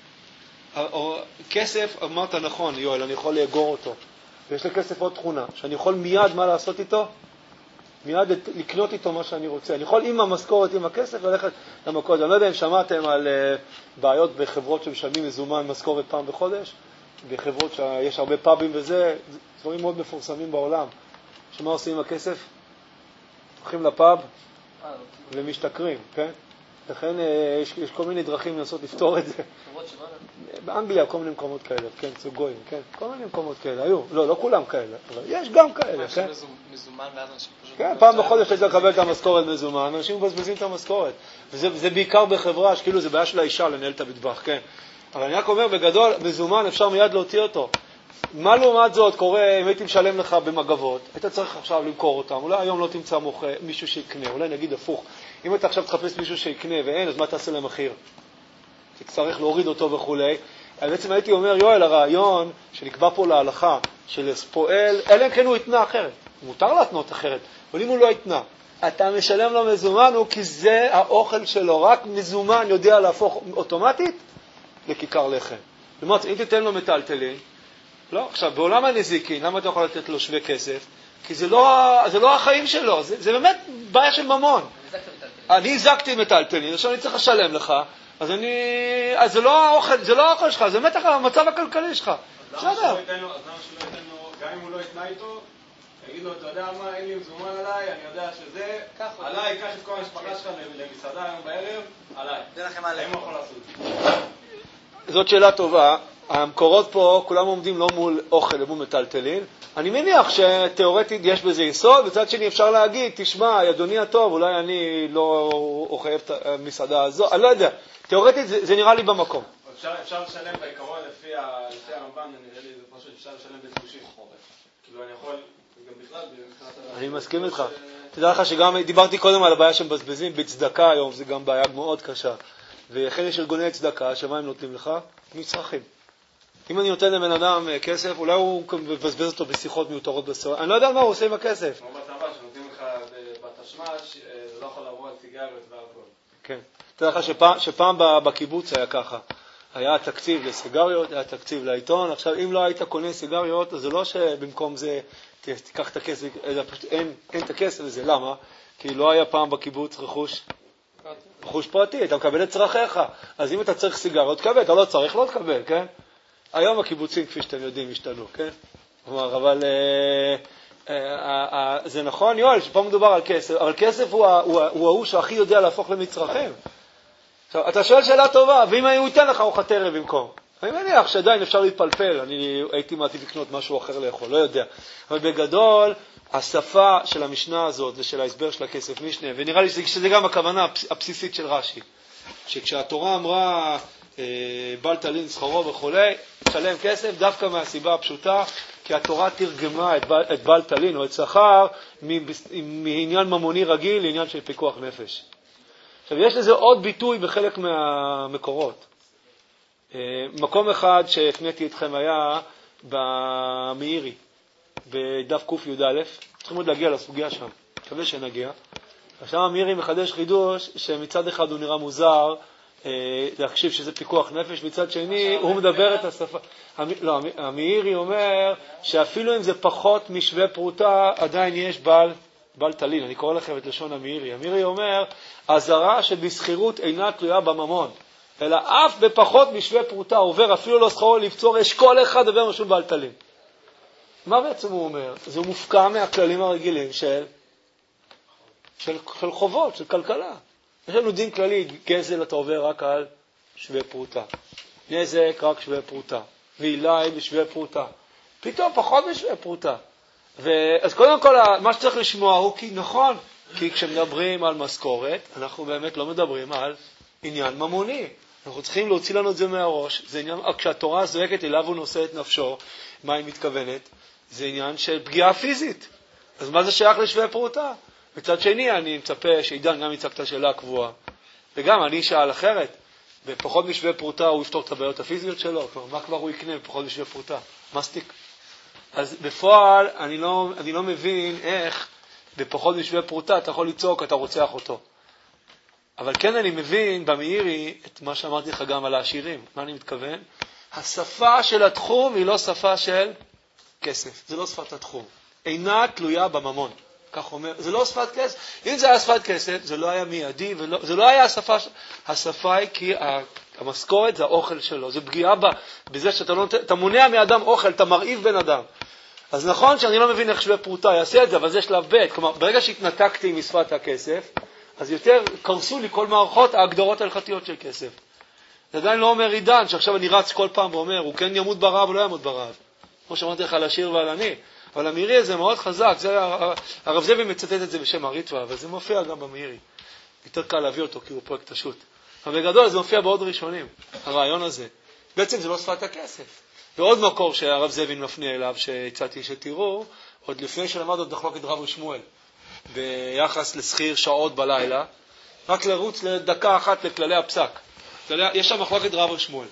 כסף, אמרת נכון, יואל, אני יכול לאגור אותו. ויש לכסף עוד תכונה, שאני יכול מיד מה לעשות איתו? מיד לקנות איתו מה שאני רוצה. אני יכול עם המשכורת, עם הכסף, ללכת למכות. אני לא יודע אם שמעתם על בעיות בחברות שמשלמים מזומן משכורת פעם בחודש, בחברות שיש הרבה פאבים וזה, דברים מאוד מפורסמים בעולם. שמה עושים עם הכסף? הולכים לפאב ומשתכרים, כן? לכן יש כל מיני דרכים לנסות לפתור את זה. באנגליה כל מיני מקומות כאלה, כן, צוגויים, כן, כל מיני מקומות כאלה, היו, לא כולם כאלה, אבל יש גם כאלה, כן. מזומן ואז אנשים פשוט... כן, פעם בחודש אתה לקבל את המשכורת מזומן, אנשים מבזבזים את המשכורת, וזה בעיקר בחברה, שכאילו זה בעיה של האישה לנהל את המטבח, כן. אבל אני רק אומר, בגדול, מזומן אפשר מיד להוציא אותו. מה לעומת זאת קורה, אם הייתי משלם לך במגבות, היית צריך עכשיו למכור אותם, אולי היום לא תמצא מישהו שיקנה, אולי נגיד הפוך. אם אתה עכשיו תחפש מישהו שיקנה ואין, אז מה תעשה למחיר? תצטרך להוריד אותו וכולי. בעצם הייתי אומר, יואל, הרעיון שנקבע פה להלכה של פועל, אלא כן הוא יתנה אחרת. מותר להתנות אחרת, אבל אם הוא לא יתנה, אתה משלם לו מזומן, כי זה האוכל שלו, רק מזומן יודע להפוך אוטומטית לכיכר לחם. למרות, אם תיתן לו מטלטלין, לא, עכשיו, בעולם הנזיקין, למה אתה יכול לתת לו שווה כסף? כי זה לא החיים שלו, זה באמת בעיה של ממון. אני הזקתי מטלטלין, עכשיו אני צריך לשלם לך, אז זה לא האוכל שלך, זה באמת המצב הכלכלי שלך. אז למה שלא ייתן לו, גם אם הוא לא יתנה איתו, תגיד לו, אתה יודע מה, אין לי מזומן עליי, אני יודע שזה, עליי, קח את כל המשפחה שלך למסעדה היום בערב, עליי. זה לכם עליי. האם הוא יכול לעשות? זאת שאלה טובה. המקורות פה, כולם עומדים לא מול אוכל, מול מטלטלין. אני מניח שתיאורטית יש בזה יסוד, בצד שני אפשר להגיד, תשמע, אדוני הטוב, אולי אני לא אוכל את המסעדה הזו, אני לא יודע. תיאורטית זה נראה לי במקום. אפשר לשלם בעיקרון לפי הרמב"ן, נראה לי זה פשוט אפשר לשלם בתלושים. כאילו אני יכול, גם בכלל, אני מסכים איתך. תדע לך שגם דיברתי קודם על הבעיה שמבזבזים בצדקה היום, זה גם בעיה מאוד קשה. וכן יש ארגוני צדקה, שמה הם נותנים לך? מצרכים. אם אני נותן לבן אדם כסף, אולי הוא מבזבז אותו בשיחות מיותרות בסוהר. אני לא יודע מה הוא עושה עם הכסף. כמו בצבא, שנותנים לך בתשמש, זה לא יכול לעבור על סיגריות ואלכוהול. כן. תדע לך שפעם בקיבוץ היה ככה. היה תקציב לסיגריות, היה תקציב לעיתון. עכשיו, אם לא היית קונה סיגריות, אז זה לא שבמקום זה תיקח את הכסף, אין את הכסף הזה. למה? כי לא היה פעם בקיבוץ רכוש פרטי, אתה מקבל את צרכיך. אז אם אתה צריך סיגריות, תקבל, אתה לא צריך, לא תקבל, כן? היום הקיבוצים, כפי שאתם יודעים, השתנו, כן? כלומר, אבל זה נכון, יואל, שפה מדובר על כסף, אבל כסף הוא ההוא שהכי יודע להפוך למצרכים. עכשיו, אתה שואל שאלה טובה, ואם הוא ייתן לך ארוחת ערב במקום? אני מניח שעדיין אפשר להתפלפל, אני הייתי מעדיף לקנות משהו אחר לאכול, לא יודע. אבל בגדול, השפה של המשנה הזאת ושל ההסבר של הכסף משנה, ונראה לי שזה גם הכוונה הבסיסית של רש"י, שכשהתורה אמרה בל תלין שכרו וכולי, תשלם כסף דווקא מהסיבה הפשוטה, כי התורה תרגמה את בל תלין או את שכר מעניין ממוני רגיל לעניין של פיקוח נפש. עכשיו, יש לזה עוד ביטוי בחלק מהמקורות. מקום אחד שהפניתי אתכם היה במאירי, בדף ק"יא, צריכים עוד להגיע לסוגיה שם, מקווה שנגיע. עכשיו המאירי מחדש חידוש שמצד אחד הוא נראה מוזר, להקשיב שזה פיקוח נפש, מצד שני הוא מדבר את השפה. לא, המאירי אומר שאפילו אם זה פחות משווה פרוטה, עדיין יש בעל תלין. אני קורא לכם את לשון המאירי. המאירי אומר, הזרה שבסחירות אינה תלויה בממון, אלא אף בפחות משווה פרוטה עובר, אפילו לא שכרו לבצור, יש כל אחד עובר משהו בעל תלין. מה בעצם הוא אומר? זה מופקע מהכללים הרגילים של חובות, של כלכלה. יש לנו דין כללי, גזל אתה עובר רק על שווה פרוטה. נזק רק שווה פרוטה. ועילי בשווה פרוטה. פתאום פחות בשווה פרוטה. אז קודם כל, מה שצריך לשמוע הוא כי נכון, כי כשמדברים על משכורת, אנחנו באמת לא מדברים על עניין ממוני. אנחנו צריכים להוציא לנו את זה מהראש. זה עניין, כשהתורה זועקת אליו הוא נושא את נפשו, מה היא מתכוונת? זה עניין של פגיעה פיזית. אז מה זה שייך לשווה פרוטה? מצד שני, אני מצפה שעידן גם יצק את השאלה הקבועה. וגם אני שאל אחרת. בפחות משווה פרוטה הוא יפתור את הבעיות הפיזיות שלו. כלומר, מה כבר הוא יקנה בפחות משווה פרוטה? מסטיק. אז בפועל, אני לא מבין איך בפחות משווה פרוטה אתה יכול לצעוק, אתה רוצח אותו. אבל כן אני מבין במאירי את מה שאמרתי לך גם על העשירים. מה אני מתכוון? השפה של התחום היא לא שפה של כסף. זה לא שפת התחום. אינה תלויה בממון. כך אומר, זה לא שפת כסף. אם זה היה שפת כסף, זה לא היה מיידי, זה לא היה השפה. השפה היא כי המשכורת זה האוכל שלו. זה פגיעה בזה אתה מונע מאדם אוכל, אתה מרעיב בן אדם. אז נכון שאני לא מבין איך שווה פרוטה יעשה את זה, אבל זה שלב ב'. כלומר, ברגע שהתנתקתי משפת הכסף, אז יותר קרסו לי כל מערכות ההגדרות ההלכתיות של כסף. זה עדיין לא אומר עידן, שעכשיו אני רץ כל פעם ואומר, הוא כן ימות ברעב או לא ימות ברעב. כמו שאמרתי לך על השיר ועל אני. אבל המאירי הזה מאוד חזק, הרב זאבי מצטט את זה בשם הריטווה, אבל זה מופיע גם במאירי. יותר קל להביא אותו כי הוא פרויקט פשוט. אבל בגדול זה מופיע בעוד ראשונים, הרעיון הזה. בעצם זה לא שפת הכסף. ועוד מקור שהרב זאבי מפנה אליו, שהצעתי שתראו, עוד לפני שלמד עוד מחלוקת רב ושמואל, ביחס לשכיר שעות בלילה, רק לרוץ לדקה אחת לכללי הפסק. יש שם מחלוקת רב ושמואל.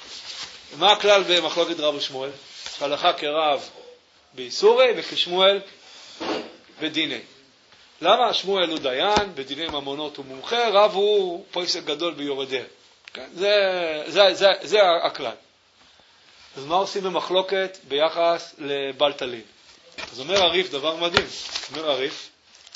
מה הכלל במחלוקת רב ושמואל? שהלכה כרב באיסורי וכשמואל בדיני. למה? שמואל הוא דיין, בדיני ממונות הוא מומחה, רב הוא פויסק גדול ביורדיה. כן? זה הכלל. אז מה עושים במחלוקת ביחס לבל תלין? אז אומר הריף דבר מדהים. אומר הריף,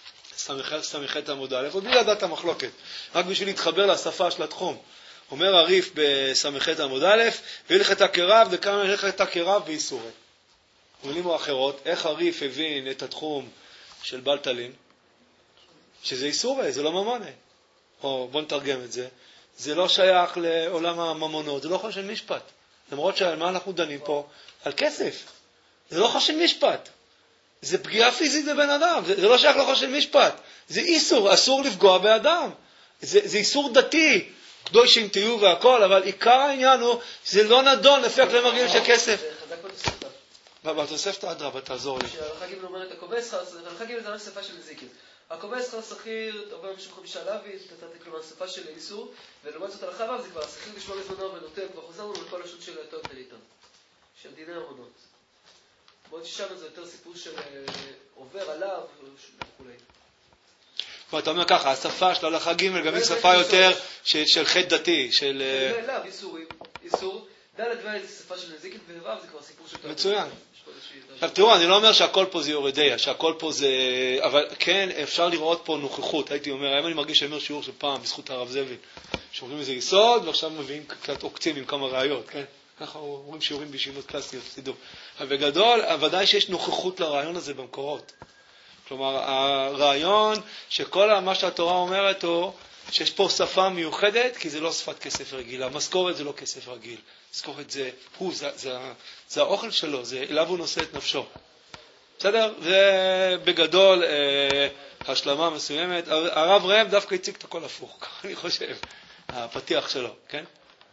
סמיכת עמוד א', עוד בלי לדעת המחלוקת, רק בשביל להתחבר לשפה של התחום. אומר הריף בסמיכת עמוד א', והלכתה כרב, וכמה הלכתה כרב באיסורי. במילים אחרות, איך הריף הבין את התחום של בל תלין? שזה איסורי, זה לא ממונה. או בוא נתרגם את זה. זה לא שייך לעולם הממונות, זה לא חושן משפט. למרות שעל מה אנחנו דנים פה? על כסף. זה לא חושן משפט. זה פגיעה פיזית בבן אדם. זה לא שייך לחושן משפט. זה איסור, אסור לפגוע באדם. זה איסור דתי. קדושים תהיו והכל, אבל עיקר העניין הוא שזה לא נדון לפי הכללים הרגילים של כסף. זה חזק בתוספתא. בתוספתא אדרבה, תעזור לי. שהלכה ג' אומרת, הכובס שכר, הלכה ג' זה ממש שפה של נזיקין. הכובס שכר שכיר, 45 לוי, כלומר שפה של איסור, ולעומת זאת הלכה ו' זה כבר השכיר לשמור בזמנו ונותן, כבר חוזרנו לכל השו"ת של תואם תליטה, של דיני המונות. בעוד ששם זה יותר סיפור של עובר עליו וכולי. אתה אומר ככה, השפה של הלכה ג' גם היא שפה יותר של חטא דתי, של... לאו, איסור. ד' ו' זה שפה של נזיקין, וו' זה כבר סיפור של... מצוין. עכשיו תראו, אני לא אומר שהכל פה זה יורדיה, שהכל פה זה... אבל כן, אפשר לראות פה נוכחות, הייתי אומר, היום אני מרגיש שאומר שיעור של פעם, בזכות הרב זבל, שאומרים איזה יסוד, ועכשיו מביאים קצת עוקצים עם כמה ראיות, כן? ככה אומרים שיעורים בישיבות קלאסיות, תדעו. אבל בגדול, ודאי שיש נוכחות לרעיון הזה במקורות. כלומר, הרעיון שכל מה שהתורה אומרת הוא שיש פה שפה מיוחדת, כי זה לא שפת כסף רגילה. משכורת זה לא כסף רגיל. משכורת זה הוא, זה האוכל שלו, זה אליו הוא נושא את נפשו. בסדר? זה בגדול השלמה מסוימת. הרב ראם דווקא הציג את הכל הפוך, ככה אני חושב, הפתיח שלו, כן?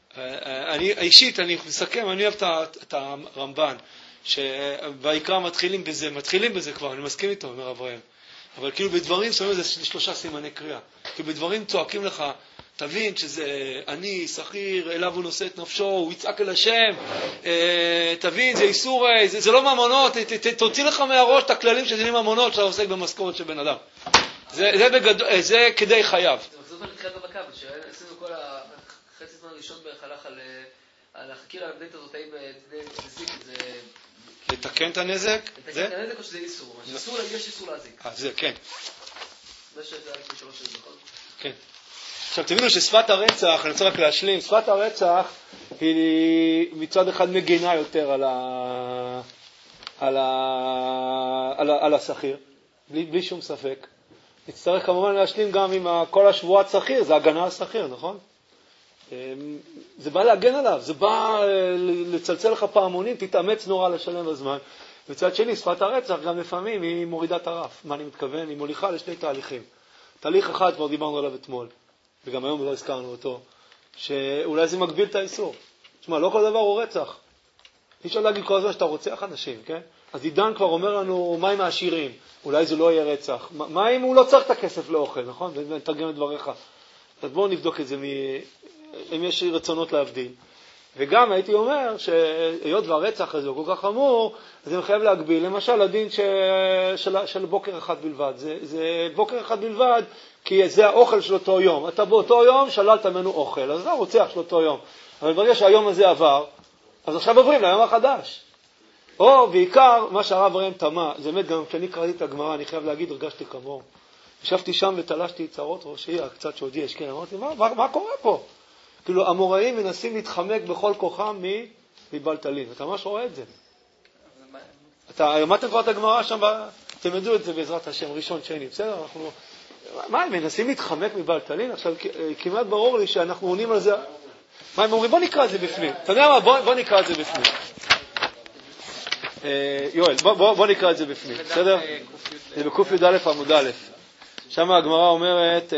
אישית, אני מסכם, אני אוהב את הרמב"ן, שבעיקר מתחילים בזה כבר, אני מסכים איתו, אומר הרב ראם. אבל כאילו בדברים, זאת אומרת, זה 3 סימני קריאה. כאילו בדברים צועקים לך, תבין שזה אני, שכיר, אליו הוא נושא את נפשו, הוא יצעק אל השם, תבין, זה איסור, זה לא ממונות, תוציא לך מהראש את הכללים של דיני ממונות שאתה עוסק במשכורת של בן אדם. זה כדי חייו. זה מחזור לתחילת בקו, שעשינו כל החצי זמן הראשון בערך הלך על החקירה המדינית הזאת, האם נזיק זה... לתקן את הנזק? לתקן את הנזק או שזה איסור? יש איסור להזיק. זה כן. זה שזה היה לפני 3 שנים, נכון? כן. עכשיו תבינו ששפת הרצח, אני רוצה רק להשלים, שפת הרצח היא מצד אחד מגינה יותר על השכיר, בלי שום ספק. נצטרך כמובן להשלים גם עם כל השבועת שכיר, זה הגנה על שכיר, נכון? זה בא להגן עליו, זה בא לצלצל לך פעמונים, תתאמץ נורא לשלם בזמן. מצד שני, שפת הרצח גם לפעמים היא מורידה את הרף. מה אני מתכוון? היא מוליכה לשני תהליכים. תהליך אחד כבר דיברנו עליו אתמול, וגם היום לא הזכרנו אותו, שאולי זה מגביל את האיסור. תשמע, לא כל דבר הוא רצח. אי אפשר להגיד כל הזמן שאתה רוצח אנשים, כן? אז עידן כבר אומר לנו, מה עם העשירים? אולי זה לא יהיה רצח. מה אם הוא לא צריך את הכסף לאוכל, נכון? ונתרגם את דבריך. אז בואו נבדוק את זה אם יש רצונות להבדיל. וגם הייתי אומר שהיות והרצח הזה הוא כל כך חמור, אז זה מחייב להגביל. למשל, הדין של בוקר אחד בלבד. זה בוקר אחד בלבד, כי זה האוכל של אותו יום. אתה באותו יום שללת ממנו אוכל, אז אתה רוצח של אותו יום. אבל ברגע שהיום הזה עבר, אז עכשיו עוברים ליום החדש. או בעיקר, מה שהרב ראם תמה, זה באמת גם כשאני קראתי את הגמרא, אני חייב להגיד, הרגשתי כמוהו. ישבתי שם ותלשתי צרות ראשי, קצת שעוד יש, כן, אמרתי, מה קורה פה? כאילו, המוראים מנסים להתחמק בכל כוחם מבלטלין. אתה ממש רואה את זה. אמרתם כבר את הגמרא שם, אתם ידעו את זה בעזרת השם, ראשון, שני, בסדר? מה, הם מנסים להתחמק מבלטלין? עכשיו, כמעט ברור לי שאנחנו עונים על זה. מה הם אומרים? בוא נקרא את זה בפנים. אתה יודע מה? בוא נקרא את זה בפנים. יואל, בוא נקרא את זה בפנים, בסדר? זה בקוף י"א עמוד א'. שם הגמרא אומרת,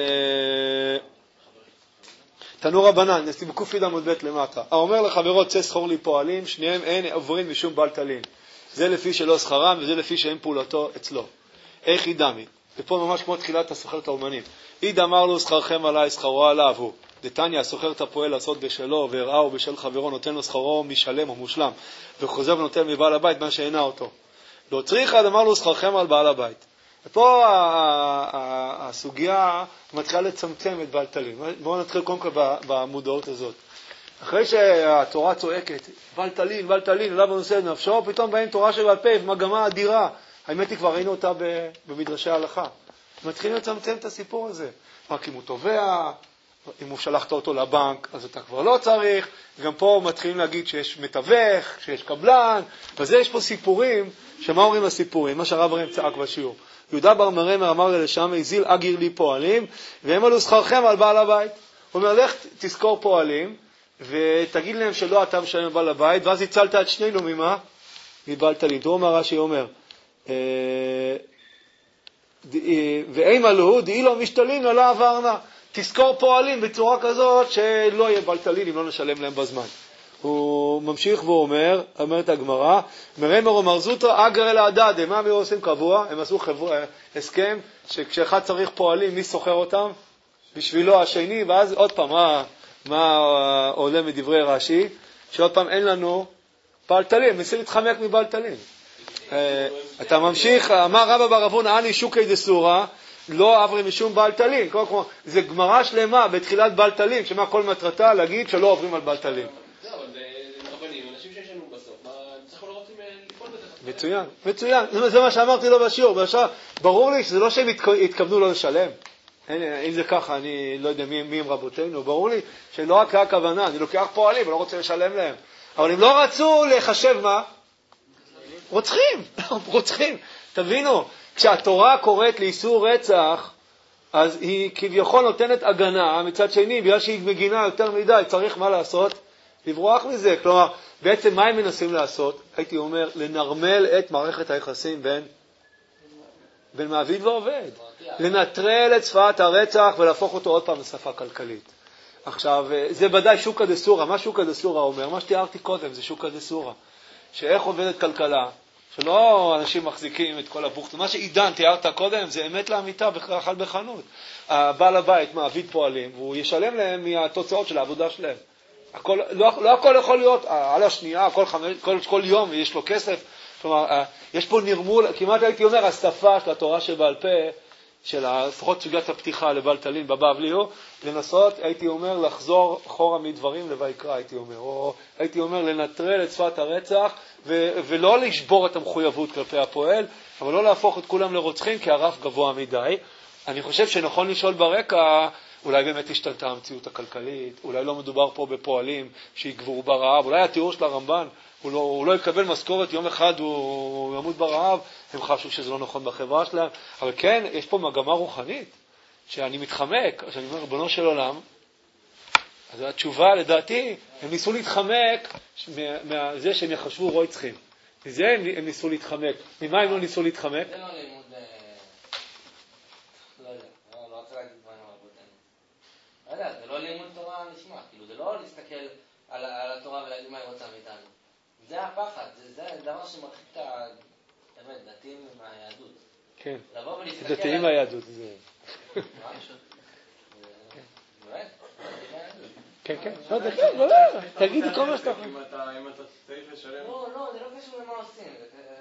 תנו רבנן, נסים בקוף י"א עמוד ב' למטה. האומר לחברות, צא שכור לי פועלים, שניהם אין עוברים משום בלטלין. זה לפי שלא שכרם וזה לפי שאין פעולתו אצלו. איך ידמי? ופה ממש כמו תחילת הסוחר את האומנים. עיד אמר לו, שכרכם עליי, שכרו עליו הוא. דתניא, הסוחר את הפועל לעשות בשלו, והראהו בשל חברו, נותן לו שכרו משלם או מושלם, וחוזר ונותן מבעל הבית מה שאינה אותו. לא צריך עד אמר לו, שכרכם על בעל הבית. ופה הסוגיה מתחילה לצמצם את בלטלין. בואו נתחיל קודם כל במודעות הזאת. אחרי שהתורה צועקת, בלטלין, אליו הנושא את נפשו, פתאום באים תורה שבעל פה, מגמה אדירה. האמת היא, כבר ראינו אותה במדרשי ההלכה. מתחילים לצמצם את הסיפור הזה. רק אם הוא תובע, אם הוא שלחת אותו לבנק, אז אתה כבר לא צריך. גם פה מתחילים להגיד שיש מתווך, שיש קבלן, וזה יש פה סיפורים, שמה אומרים לסיפורים? מה שהרב ראם צעק בשיעור. יהודה בר מרמר אמר לשם, הזיל אגיר לי פועלים, והם עלו שכרכם על בעל הבית. הוא אומר, לך תזכור פועלים, ותגיד להם שלא אתה משלם בעל הבית, ואז הצלת את שנינו ממה? מבלטלין. תראו מה רש"י אומר. ואימה לו, דאי לו משתלין ולא עברנה. תזכור פועלים בצורה כזאת שלא יהיה בלטלין אם לא נשלם להם בזמן. הוא ממשיך ואומר, אומרת הגמרא, מרמר אומר זוטרא אגר אל הדד, מה הם עושים קבוע? הם עשו הסכם שכשאחד צריך פועלים, מי סוחר אותם? בשבילו השני, ואז עוד פעם, מה עולה מדברי רש"י? שעוד פעם אין לנו בלטלין, מנסים להתחמק מבלטלין. אתה ממשיך, אמר רבא בר אבונה, אני שוקי דסורא, לא עברי משום בלטלין. זה גמרא שלמה בתחילת בלטלין, שמה כל מטרתה להגיד שלא עוברים על בלטלין. זהו, זה רבנים, אנשים שיש לנו בסוף, מה צריך לא רוצים לפעול בזה? מצוין, מצוין. זה מה שאמרתי לו בשיעור. ברור לי שזה לא שהם התכוונו לא לשלם. אם זה ככה, אני לא יודע מי הם רבותינו. ברור לי שלא רק הכוונה, אני לוקח פועלים ולא רוצה לשלם להם. אבל הם לא רצו לחשב מה? רוצחים. תבינו, כשהתורה קוראת לאיסור רצח, אז היא כביכול נותנת הגנה, מצד שני, בגלל שהיא מגינה יותר מדי, צריך מה לעשות? לברוח מזה. כלומר, בעצם מה הם מנסים לעשות? הייתי אומר, לנרמל את מערכת היחסים בין מעביד ועובד. לנטרל את שפת הרצח ולהפוך אותו עוד פעם לשפה כלכלית. עכשיו, זה ודאי שוקא דסורא. מה שוקא דסורא אומר? מה שתיארתי קודם זה שוקא דסורא. שאיך עובדת כלכלה, שלא אנשים מחזיקים את כל הבוכת. מה שעידן תיארת קודם זה אמת לאמיתה בכלל בחנות. הבעל הבית מעביד פועלים, והוא ישלם להם מהתוצאות של העבודה שלהם. לא הכל יכול להיות על השנייה, כל יום יש לו כסף. כלומר, יש פה נרמול, כמעט הייתי אומר, השפה של התורה שבעל פה, של לפחות סוגיית הפתיחה לבלטלין בבבליו, לנסות, הייתי אומר, לחזור אחורה מדברים לויקרא, הייתי אומר, או הייתי אומר, לנטרל את שפת הרצח, ולא לשבור את המחויבות כלפי הפועל, אבל לא להפוך את כולם לרוצחים, כי הרף גבוה מדי. אני חושב שנכון לשאול ברקע, אולי באמת השתנתה המציאות הכלכלית, אולי לא מדובר פה בפועלים שיגברו ברעב, אולי התיאור של הרמב"ן, הוא לא יקבל משכורת, יום אחד הוא ימות ברעב, הם חשבו שזה לא נכון בחברה שלהם, אבל כן, יש פה מגמה רוחנית, שאני מתחמק, שאני אומר, רבונו של עולם, אז התשובה, לדעתי, הם ניסו להתחמק מזה שהם יחשבו רוצחים. מזה הם ניסו להתחמק. ממה הם לא ניסו להתחמק? זה לא לימוד, לא יודע, לא רוצה להגיד דברים רבותינו. לא יודע, זה לא לימוד תורה נשמע, כאילו זה לא להסתכל על התורה ולהגיד מה היא רוצה מאיתנו. זה הפחד, זה דבר שמרחיק את הדתיים מהיהדות. כן, דתיים מהיהדות. באמת? כן, כן. לא, תגיד כל מה שאתה יכול. אם אתה צריך לשלם... לא, זה לא קשור למה עושים.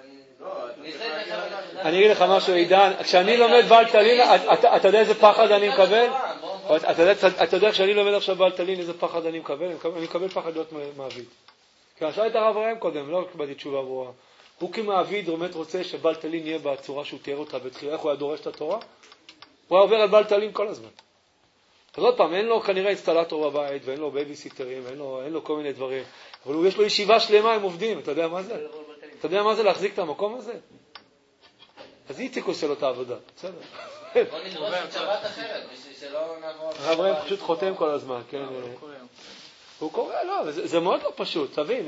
אני אגיד לך משהו, עידן, כשאני לומד בלטלין, אתה יודע איזה פחד אני מקבל? אתה יודע כשאני לומד עכשיו בלטלין איזה פחד אני מקבל? אני מקבל פחד להיות מעביד. כי אני שאל את הרב ראם קודם, לא קיבלתי תשובה ברורה. הוא כמעביד באמת רוצה שבלטלין יהיה בצורה שהוא תיאר אותה בתחילה, איך הוא היה דורש את התורה? הוא היה עובר על בלטלין כל הזמן. אז עוד פעם, אין לו כנראה אינסטלטור בבית, ואין לו בייביסיטרים, אין לו כל מיני דברים. אבל יש לו ישיבה שלמה עם עובדים, אתה יודע מה זה? אתה יודע מה זה להחזיק את המקום הזה? אז איציק עושה לו את העבודה, בסדר. בוא נדרוש את שבת אחרת, בשביל שלא נעבור... הרב ראם פשוט חותם כל הזמן, כן. הוא קורא, לא, זה מאוד לא פשוט, תבין.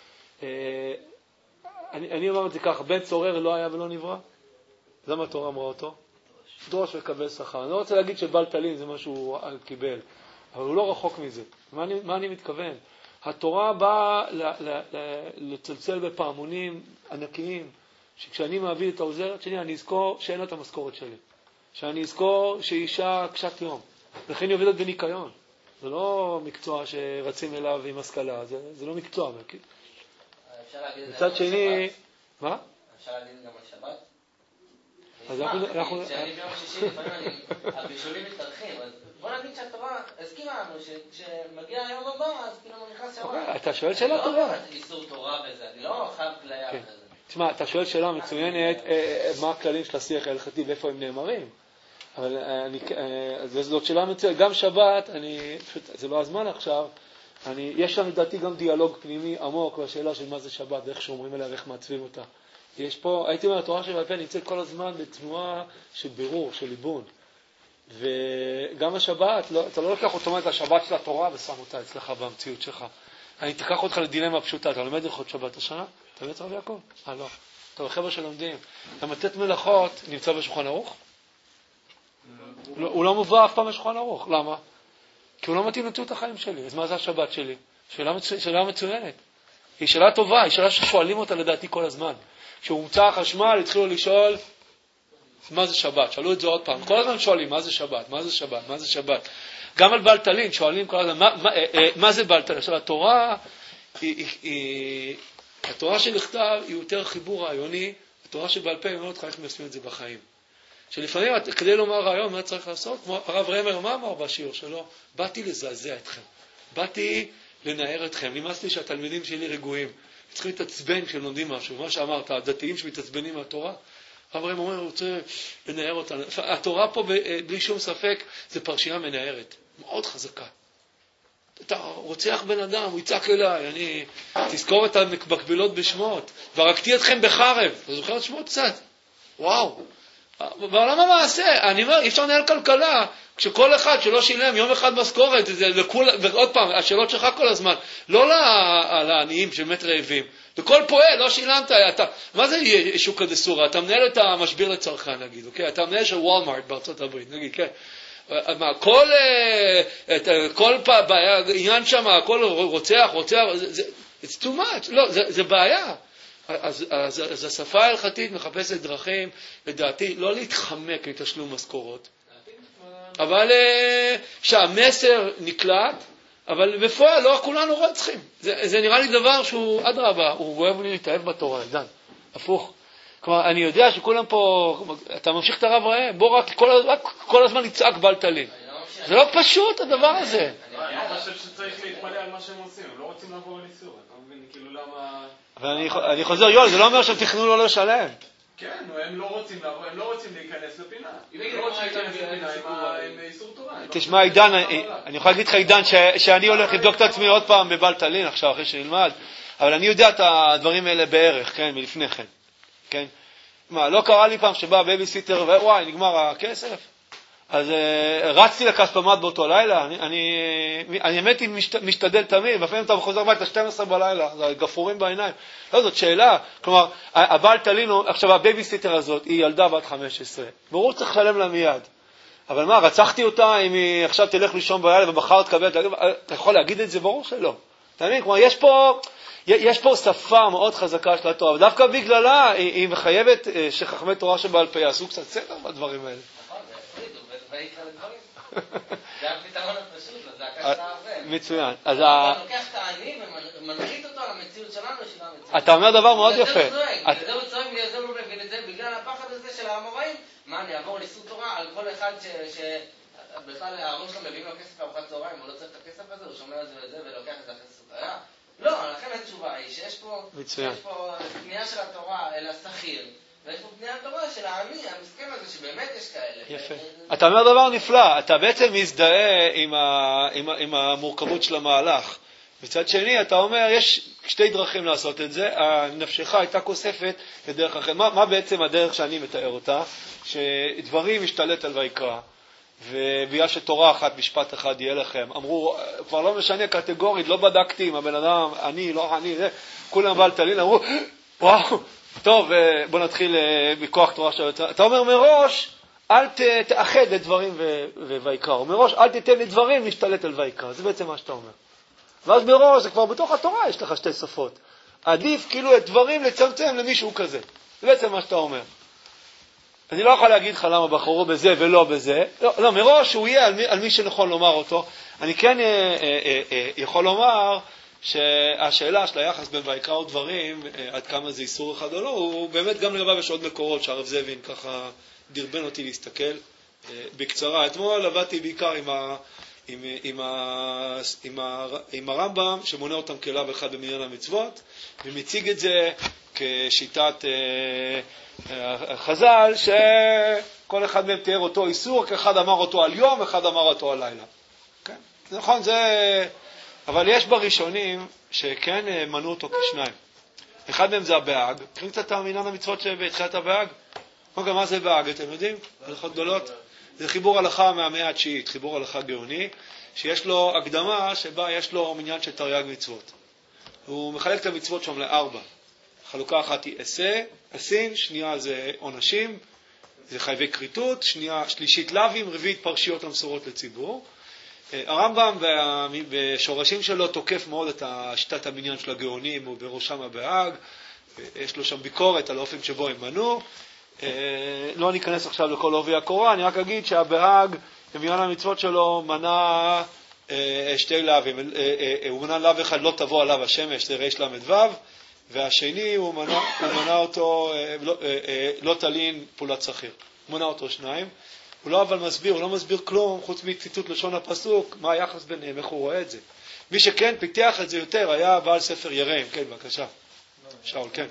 אני אומר את זה ככה, בן צורר לא היה ולא נברא. זה מה התורה אמרה אותו? דרוש וקבל שכר. אני לא רוצה להגיד שבלטלין זה משהו קיבל, אבל הוא לא רחוק מזה. מה אני מתכוון? התורה באה לצלצל בפעמונים ענקיים, שכשאני מעביד את העוזרת שלי, אני אזכור שאין לה את המשכורת שלי. שאני אזכור שאישה קשת יום. לכן היא עובדת בניקיון. זה לא מקצוע שרצים אליו עם השכלה, זה לא מקצוע. אפשר להגיד את זה מצד שני, מה? אפשר להגיד את זה גם על שבת? אז כשאני ביום שישי לפעמים הבישולים מתארחים, אז בוא נגיד שהתורה הסכימה לנו שכשמגיע היום הבא, אז כאילו נכנס שבת. אתה שואל שאלה טובה. לא איסור תורה וזה, אני לא חייב כליה כזה. תשמע, אתה שואל שאלה מצוינת, מה הכללים של השיח ההלכתי ואיפה הם נאמרים. אבל זאת שאלה מצוינת. גם שבת, זה לא הזמן עכשיו, יש לנו לדעתי גם דיאלוג פנימי עמוק בשאלה של מה זה שבת, ואיך שומרים עליה ואיך מעצבים אותה. יש פה, הייתי אומר, התורה שבעל פה נמצאת כל הזמן בתנועה של בירור, של ליבון. וגם השבת, אתה לא לוקח אוטומטית השבת של התורה ושם אותה אצלך במציאות שלך. אני תיקח אותך לדילמה פשוטה, אתה לומד הלכות שבת השנה? אתה לומד רב יעקב? לא. אתה בחבר'ה שלומדים. המתת מלאכות נמצא בשולחן ערוך? הוא לא מובא אף פעם בשולחן ערוך. למה? כי הוא לא מתאים למציאות החיים שלי. אז מה זה השבת שלי? שאלה מצוינת. היא שאלה טובה, היא שאלה ששואלים אותה לדעתי כל הזמן. כשהוא הומצא החשמל, התחילו לשאול מה זה שבת. שאלו את זה עוד פעם. כל הזמן שואלים מה זה שבת, מה זה שבת, מה זה שבת. גם על בעל תלין שואלים כל הזמן מה זה בעל תלין. עכשיו התורה שנכתב היא יותר חיבור רעיוני, התורה שבעל פה היא מאוד לך איך מיישמים את זה בחיים. שלפעמים כדי לומר רעיון מה צריך לעשות, כמו הרב רמר מה אמר בשיעור שלו, באתי לזעזע אתכם, באתי לנער אתכם, נמאס לי שהתלמידים שלי רגועים, צריכים להתעצבן כשהם לומדים משהו, מה שאמרת, הדתיים שמתעצבנים מהתורה, הרב רמר אומר, הוא רוצה לנער אותנו, התורה פה בלי שום ספק זה פרשייה מנערת, מאוד חזקה. אתה רוצח בן אדם, הוא יצעק אליי, תזכור את המקבילות בשמות, והרגתי אתכם בחרב, אתה זוכר את שמות קצת? וואו. בעולם המעשה, אני אומר, אי אפשר לנהל כלכלה, כשכל אחד שלא שילם יום אחד משכורת, ועוד פעם, השאלות שלך כל הזמן, לא לעניים שבאמת רעבים, לכל פועל, לא שילמת, מה זה שוק הדסורה? אתה מנהל את המשביר לצרכן, נגיד, אוקיי? אתה מנהל של וולמארט בארצות הברית, נגיד, כן? מה, כל עניין שם, כל רוצח, it's too much, לא, זה בעיה. אז השפה ההלכתית מחפשת דרכים, לדעתי, לא להתחמק מתשלום משכורות, אבל שהמסר נקלט, אבל בפועל לא כולנו רוצחים. זה נראה לי דבר שהוא אדרבה, הוא אוהב לי להתאהב בתורה, עידן, הפוך. כלומר, אני יודע שכולם פה, אתה ממשיך את הרב ראה, בוא רק כל הזמן יצעק בעל תלין. זה לא פשוט הדבר הזה. אני חושב שצריך להתפלא על מה שהם עושים, הם לא רוצים לעבור על איסור, אתה מבין, כאילו למה... אבל אני חוזר, יואל, זה לא אומר שהם תכנו לא לשלם. כן, הם לא רוצים להיכנס לפינה. הם לא רוצים להיכנס לפינה עם איסור תורה. תשמע, עידן, אני יכול להגיד לך, עידן, שאני הולך לבדוק את עצמי עוד פעם בבעל תלין עכשיו, אחרי שנלמד, אבל אני יודע את הדברים האלה בערך, כן, מלפני כן. כן? מה, לא קרה לי פעם שבא בייביסיטר ווואי, נגמר הכסף? אז רצתי לכספומט באותו לילה, אני האמת משתדל תמיד, לפעמים אתה חוזר בית ל-12 בלילה, זה גפורים בעיניים. לא, זאת שאלה, כלומר, הבעל תלינו, עכשיו הבייביסיטר הזאת, היא ילדה בת 15, ברור צריך לשלם לה מיד. אבל מה, רצחתי אותה אם היא עכשיו תלך לישון בלילה ובחר תקבל, אתה יכול להגיד את זה? ברור שלא. אתה מבין? כלומר, יש פה שפה מאוד חזקה של התורה, ודווקא בגללה היא מחייבת שחכמי תורה שבעל פה יעשו קצת סדר בדברים האלה. נכון, זה הפריד, הוא ויקרא לדברים. זה הפתרון הפשוט, זה הקשר הזה. מצוין. אתה לוקח את העני ומנחית אותו על המציאות שלנו, של המציאות. אתה אומר דבר מאוד יפה. זה הוא צועק, וזה הוא מבין את זה, בגלל הפחד הזה של האמוראים, מה, אני אעבור לאיסור תורה על כל אחד שבכלל ההורים שלו מביאים לו כסף לארוחת צהריים, הוא לא צריך את הכסף הזה, הוא שומר את זה וזה ולוקח את זה אחרי סוכריה. לא, לכן התשובה היא שיש פה פנייה של התורה אל השכיר, ויש פה פנייה התורה של העני, המסכן הזה, שבאמת יש כאלה. יפה. אתה אומר דבר נפלא, אתה בעצם מזדהה עם המורכבות של המהלך. מצד שני, אתה אומר, יש שתי דרכים לעשות את זה, הנפשך הייתה כוספת לדרך אחרת. מה בעצם הדרך שאני מתאר אותה? שדברים משתלט על ויקרא. ובגלל שתורה אחת, משפט אחד יהיה לכם, אמרו, כבר לא משנה קטגורית, לא בדקתי עם הבן אדם, אני, לא אני, זה, כולם בעל תלין, אמרו, וואו, טוב, בוא נתחיל מכוח תורה של יצא. אתה אומר מראש, אל תאחד את דברים ויקרא, מראש, אל תיתן לי דברים להשתלט על ויקרא, זה בעצם מה שאתה אומר. ואז מראש, זה כבר בתוך התורה, יש לך שתי שפות. עדיף כאילו את דברים לצמצם למישהו כזה, זה בעצם מה שאתה אומר. אני לא יכול להגיד לך למה בחרו בזה ולא בזה. לא, מראש הוא יהיה על מי שנכון לומר אותו. אני כן יכול לומר שהשאלה של היחס בין ויקרא ודברים, עד כמה זה איסור אחד או לא, הוא באמת גם לגביו יש עוד מקורות שהרב זבין ככה דרבן אותי להסתכל בקצרה. אתמול עבדתי בעיקר עם הרמב"ם שמונה אותם כלאו אחד במניין המצוות, ומציג את זה כשיטת חז"ל, שכל אחד מהם תיאר אותו איסור, אחד אמר אותו על יום, אחד אמר אותו על לילה. כן? נכון, אבל יש בראשונים שכן מנו אותו כשניים. אחד מהם זה הבאג, תראו קצת את מניין המצוות שבתחילת הבאג. מה זה באג, אתם יודעים? הלכות גדולות. זה חיבור הלכה מהמאה התשיעית, חיבור הלכה גאוני, שיש לו הקדמה שבה יש לו מניין של תרי"ג מצוות. הוא מחלק את המצוות שם לארבע. חלוקה אחת היא עשין, שנייה זה עונשים, זה חייבי כריתות, שלישית לווים, רביעית פרשיות המסורות לציבור. הרמב"ם בשורשים שלו תוקף מאוד את שיטת המניין של הגאונים, ובראשם הבהאג, יש לו שם ביקורת על האופן שבו הם מנו. לא ניכנס עכשיו לכל עובי הקורה, אני רק אגיד שהבהאג, במניין המצוות שלו, מנה שתי לווים. הוא מנה לאו אחד, לא תבוא עליו השמש, זה ריש למד וו, והשני הוא מנה אותו, לא תלין פעולת שכיר. הוא מנה אותו שניים. הוא לא אבל מסביר, הוא לא מסביר כלום, חוץ מציטוט לשון הפסוק, מה היחס ביניהם, איך הוא רואה את זה. מי שכן פיתח את זה יותר היה בעל ספר יראים. כן, בבקשה. שאול, כן.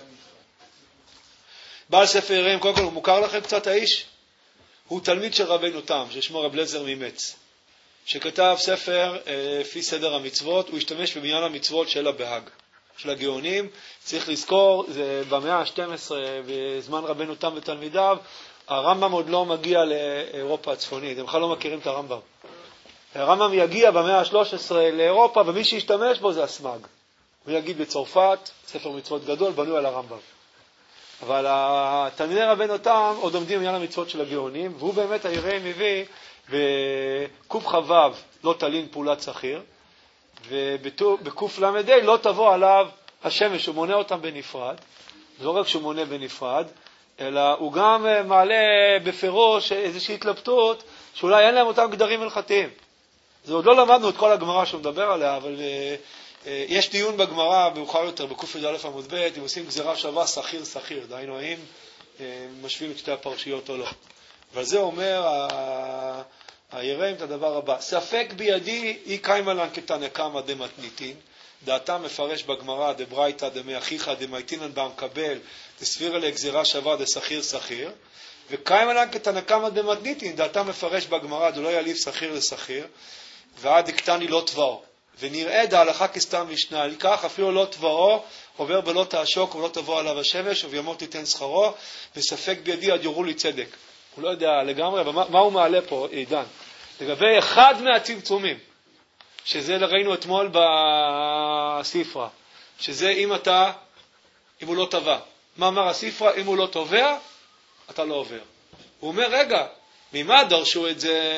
בעל ספר יראים, קודם כל הוא מוכר לכם קצת האיש? הוא תלמיד של רבנו תם, ששמו רב אליעזר ממץ, שכתב ספר לפי סדר המצוות. הוא השתמש במניין המצוות של הבהאג, של הגאונים. צריך לזכור, זה במאה ה-12, בזמן רבנו תם ותלמידיו, הרמב"ם עוד לא מגיע לאירופה הצפונית, הם בכלל לא מכירים את הרמב"ם. הרמב"ם יגיע במאה ה-13 לאירופה, ומי שישתמש בו זה הסמ"ג. הוא יגיד בצרפת, ספר מצוות גדול, בנוי על הרמב"ם. אבל התלמידי רבנו תם עוד עומדים בעניין המצוות של הגאונים, והוא באמת היראים מביא בקוף חבב לא תלין פעולת שכיר, ובקוף למד לא תבוא עליו השמש. הוא מונה אותם בנפרד, לא רק שהוא מונה בנפרד, אלא הוא גם מעלה בפירוש איזושהי התלבטות שאולי אין להם אותם גדרים הלכתיים. זה עוד לא למדנו את כל הגמרא שהוא מדבר עליה, אבל יש דיון בגמרא מאוחר יותר בקוף י"א עמוד ב' אם עושים גזירה שווה שכיר, דהיינו האם משווים את שתי הפרשיות או לא. אבל זה אומר היראים את הדבר הבא: ספק בידי אי קיימה לן כתנא קמא דמתניתין, דעתם מפרש בגמרא דברייתא דמאחיכא דמייטינן במקבל דסבירא לגזירה שווה דשכיר, וקיימה לן כתנא קמא דמתניתין, דעתם מפרש בגמרא דלא יליף שכיר לשכיר, ועד דקטני לא תבעו, ונראה דהלכה כסתם משנה, כך אפילו לא תבעו עובר בלא תעשוק ולא תבוא עליו השמש ובימות תיתן שכרו, וספק בידי עד יורו לי צדק. הוא לא יודע לגמרי, אבל מה הוא מעלה פה, עידן? לגבי אחד מהצמצומים, שזה ראינו אתמול בספרה, שזה אם הוא לא תבע. מה אמר הספרה? אם הוא לא תובע, אתה לא עובר. הוא אומר, רגע, ממה דרשו את זה?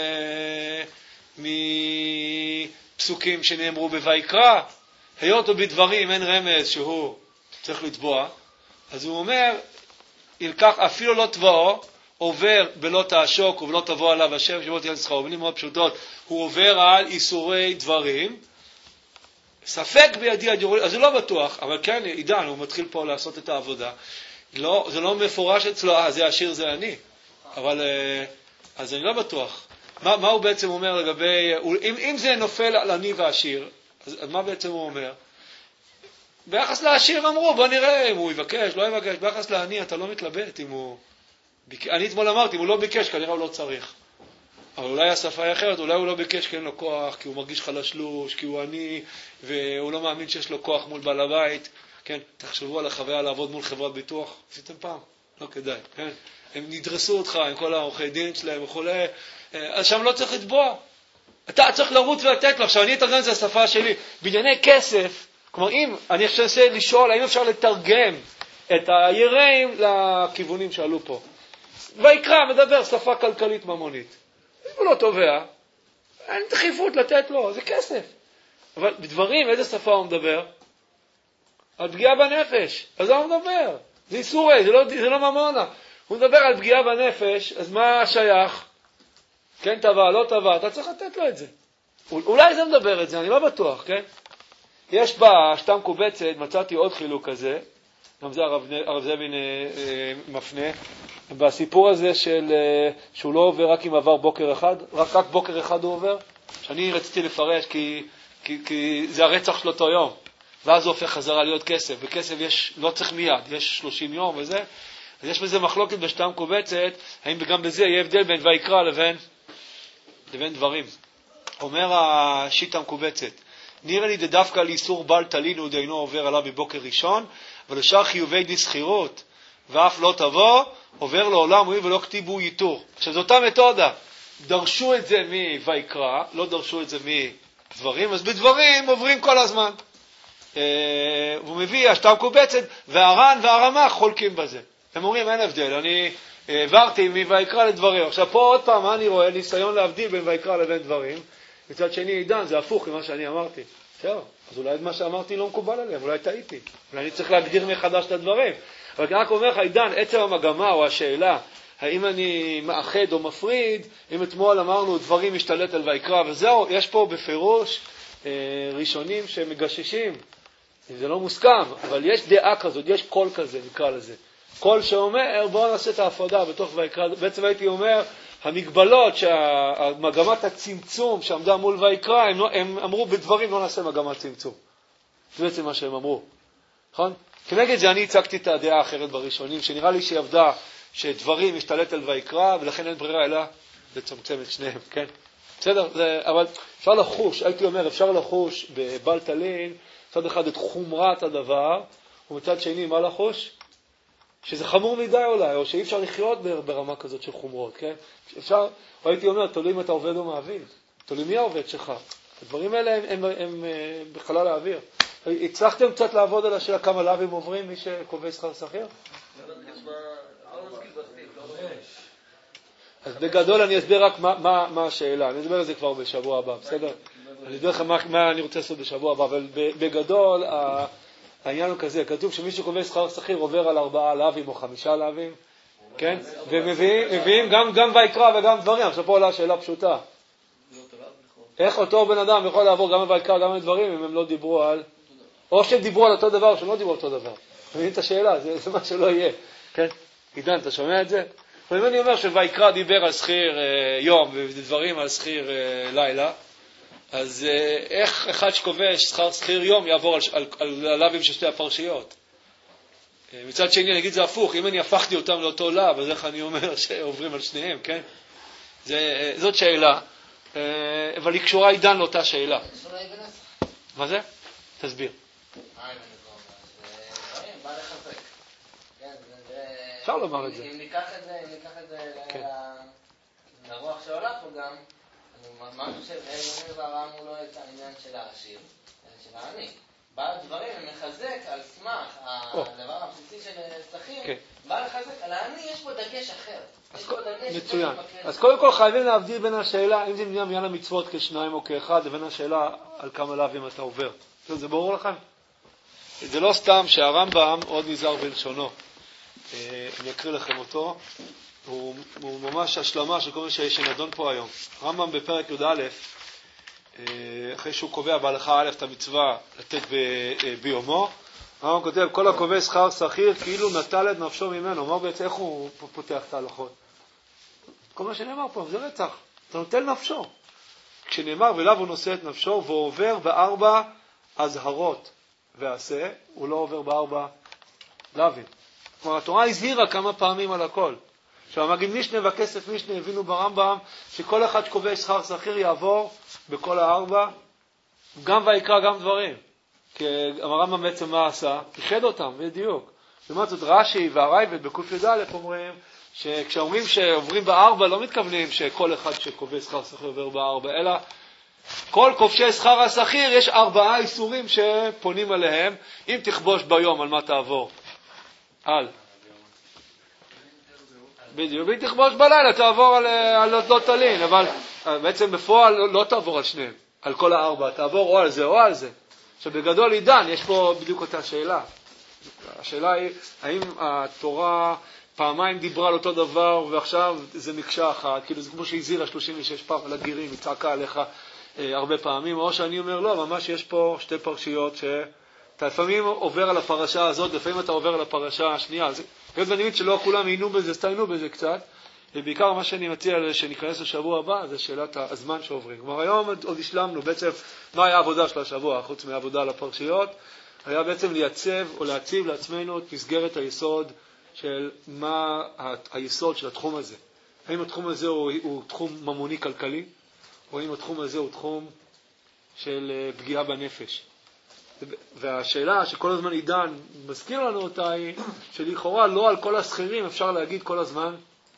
מפסוקים שנאמרו בויקרא, היות ובדברים אין רמז שהוא צריך לתבוע, אז הוא אומר, ילקח אפילו לא תבעו, עובר בלא תעשוק ובלא תבוא עליו השם שבו תהיה שכרו. במילים מאוד פשוטות, הוא עובר על איסורי דברים. ספק בידי עד יורו, אז הוא לא בטוח, אבל כן, עידן, הוא מתחיל פה לעשות את העבודה. לא, זה לא מפורש אצלו, זה עשיר, זה אני. אבל, אז אני לא בטוח. מה הוא בעצם אומר לגבי, אם זה נופל על אני והעשיר, אז מה בעצם הוא אומר? ביחס לעשיר אמרו, בוא נראה אם הוא יבקש, לא יבקש. ביחס לעני אתה לא מתלבט אם הוא... אני אתמול אמרתי, אם הוא לא ביקש, כנראה הוא לא צריך. אבל אולי השפה היא אחרת, אולי הוא לא ביקש כי אין לו כוח, כי הוא מרגיש חלשלוש, כי הוא עני, והוא לא מאמין שיש לו כוח מול בעל הבית. כן, תחשבו על החוויה לעבוד מול חברת ביטוח. עשיתם פעם? לא כדאי, כן? הם נדרסו אותך עם כל העורכי דין שלהם וכו'. אז שם לא צריך לתבוע. אתה צריך לרוץ ולתת לו. עכשיו, אני אתרגם את זה השפה שלי. בענייני כסף, כלומר, אם אני חושב לשאול, האם אפשר לתרגם את היראים לכיוונים שעלו פה. ויקרא מדבר שפה כלכלית ממונית. אם הוא לא תובע, אין דחיפות לתת לו, זה כסף. אבל בדברים, איזה שפה הוא מדבר? על פגיעה בנפש. אז הוא מדבר. זה איסורי, זה לא ממונה. הוא מדבר על פגיעה בנפש, אז מה שייך? כן תבע, לא תבע, אתה צריך לתת לו את זה. אולי זה מדבר את זה, אני לא בטוח, כן? יש בה שתם קובצת, מצאתי עוד חילוק כזה, גם זה הרב זבין מפנה, בסיפור הזה שהוא לא עובר רק אם עבר בוקר אחד, רק בוקר אחד הוא עובר, שאני רציתי לפרש כי זה הרצח של אותו יום, ואז הוא הופך חזרה להיות כסף, וכסף לא צריך מיד, יש 30 יום וזה, אז יש בזה מחלוקת בשתם קובצת, האם גם בזה יהיה הבדל בין ויקרא לבין דברים. אומר השיטה מקובצת, נראה לי דווקא לאיסור בל תלינו דיינו עובר עליו בבוקר ראשון, ולשאר חיובי דסחירות, ואף לא תבוא, עובר לעולם הוא ולא כתיבו ייתור. עכשיו זו אותה מתודה. דרשו את זה מויקרא, לא דרשו את זה מדברים, אז בדברים עוברים כל הזמן. הוא מביא השטר קובצת, והר"ן והרמ"ח חולקים בזה. הם אומרים, אין הבדל, אני העברתי מויקרא לדברים. עכשיו פה עוד פעם, מה אני רואה? ניסיון להבדיל בין ויקרא לבין דברים. מצד שני, עידן, זה הפוך ממה שאני אמרתי. בסדר, אז אולי מה שאמרתי לא מקובל עליהם, אולי טעיתי. אולי אני צריך להגדיר מחדש את הדברים. אבל אני רק אומר לך, עידן, עצם המגמה או השאלה, האם אני מאחד או מפריד, אם אתמול אמרנו דברים משתלט על ויקרא וזהו, יש פה בפירוש ראשונים שמגששים. זה לא מוסכם, אבל יש דעה כזאת, יש קול כזה, נקרא לזה. קול שאומר, בואו נעשה את ההפרדה בתוך ויקרא. בעצם הייתי אומר, המגבלות, מגמת הצמצום שעמדה מול ויקרא, הם אמרו בדברים לא נעשה מגמת צמצום. זה בעצם מה שהם אמרו. נכון? כנגד זה אני הצגתי את הדעה האחרת בראשונים, שנראה לי שהיא עבדה שדברים משתלט על ויקרא, ולכן אין ברירה אלא לצמצם את שניהם, כן? בסדר? אבל אפשר לחוש, הייתי אומר, אפשר לחוש בבל תלין, מצד אחד את חומרת הדבר, ומצד שני מה לחוש? שזה חמור מדי אולי, או שאי אפשר לחיות ברמה כזאת של חומרות, כן? אפשר, הייתי אומר, תלוי אם אתה עובד או מעביד, תלוי מי העובד שלך. הדברים האלה הם בחלל האוויר. הצלחתם קצת לעבוד על השאלה כמה לאווים עוברים מי שקובע שכר שכיר? אז בגדול אני אסביר רק מה השאלה, אני אסביר על זה כבר בשבוע הבא, בסדר? אני אסביר לכם מה אני רוצה לעשות בשבוע הבא, אבל בגדול העניין הוא כזה, כתוב שמי שקובע שכר שכיר עובר על 4 לאווים או 5 לאווים, כן? ומביאים גם ויקרא וגם דברים. עכשיו פה עולה השאלה פשוטה. איך אותו בן אדם יכול לעבור גם בויקרא גם בדברים אם הם לא דיברו על... או שהם דיברו על אותו דבר או שהם לא דיברו על אותו דבר. מבינים את השאלה? זה מה שלא יהיה. כן? עידן, אתה שומע את זה? ואם אני אומר שויקרא דיבר על שכיר יום ודברים על שכיר לילה, אז איך אחד שקובע שכר שכיר יום יעבור על הלאווים של שתי הפרשיות? מצד שני, אני אגיד זה הפוך, אם אני הפכתי אותם לאותו לאו, אז איך אני אומר שעוברים על שניהם, כן? זאת שאלה, אבל היא קשורה עידן לאותה שאלה. מה זה? תסביר. אפשר לומר את זה. אם ניקח את זה לרוח שהולך פה גם, מה אני חושב, ואומר והר"ם הוא לא את העניין של העשיר, אלא של העני. בא הדברים ומחזק על סמך הדבר הבסיסי של שכיר, בא לחזק, על העני יש פה דגש אחר. מצוין. אז קודם כל חייבים להבדיל בין השאלה, אם זה עניין המצוות כשניים או כאחד, לבין השאלה על כמה לאווים אתה עובר. זה ברור לכם? זה לא סתם שהרמב"ם עוד נזהר בלשונו. אני אקריא לכם אותו. הוא ממש השלמה של כל מה שנדון פה היום. הרמב"ם בפרק י"א, אחרי שהוא קובע בהלכה א' את המצווה לתת ביומו, הרמב"ם כותב, כל הקובע שכר שכיר כאילו נטל את נפשו ממנו. מה בעצם, איך הוא פותח את ההלכות? כל מה שנאמר פה, זה רצח. אתה נוטל נפשו. כשנאמר ולאו הוא נושא את נפשו, והוא עובר ב4 אזהרות ועשה, הוא לא עובר ב4 לאווים. כלומר, התורה הזהירה כמה פעמים על הכל. עכשיו, המגיד משנה והכסף משנה הבינו ברמב"ם שכל אחד שקובע שכר שכיר יעבור בכל 4, גם ויקרא גם דברים. כי הרמב"ם בעצם מה עשה? איחד אותם, בדיוק. זאת זאת רש"י והרייבד בקוף י"א אומרים שכשאומרים שעוברים ב4 לא מתכוונים שכל אחד שקובע שכר שכיר עובר ב4, אלא כל כובשי שכר השכיר יש 4 איסורים שפונים עליהם. אם תכבוש ביום, על מה תעבור? על. בדיוק, ואם תכבוש בלילה תעבור על לא תלין, אבל בעצם בפועל לא תעבור על שניהם, על כל 4, תעבור או על זה או על זה. עכשיו בגדול עידן, יש פה בדיוק אותה שאלה. השאלה היא, האם התורה פעמיים דיברה על אותו דבר ועכשיו זה מקשה אחת, כאילו זה כמו שהזהירה 36 פעם על הגירים, היא צעקה עליך הרבה פעמים, או שאני אומר לא, ממש יש פה 2 פרשיות שאתה לפעמים עובר על הפרשה הזאת, לפעמים אתה עובר על הפרשה השנייה. היות ואני מבין שלא כולם עיינו בזה, סתיינו בזה קצת, ובעיקר מה שאני מציע שניכנס לשבוע הבא, זה שאלת הזמן שעוברים. כלומר היום עוד השלמנו בעצם מה היה העבודה של השבוע, חוץ מהעבודה על הפרשיות, היה בעצם לייצב או להציב לעצמנו את מסגרת היסוד של מה היסוד של התחום הזה. האם התחום הזה הוא תחום ממוני כלכלי, או האם התחום הזה הוא תחום של פגיעה בנפש. והשאלה שכל הזמן עידן מזכיר לנו אותה היא שלכאורה לא על כל השכירים אפשר להגיד כל הזמן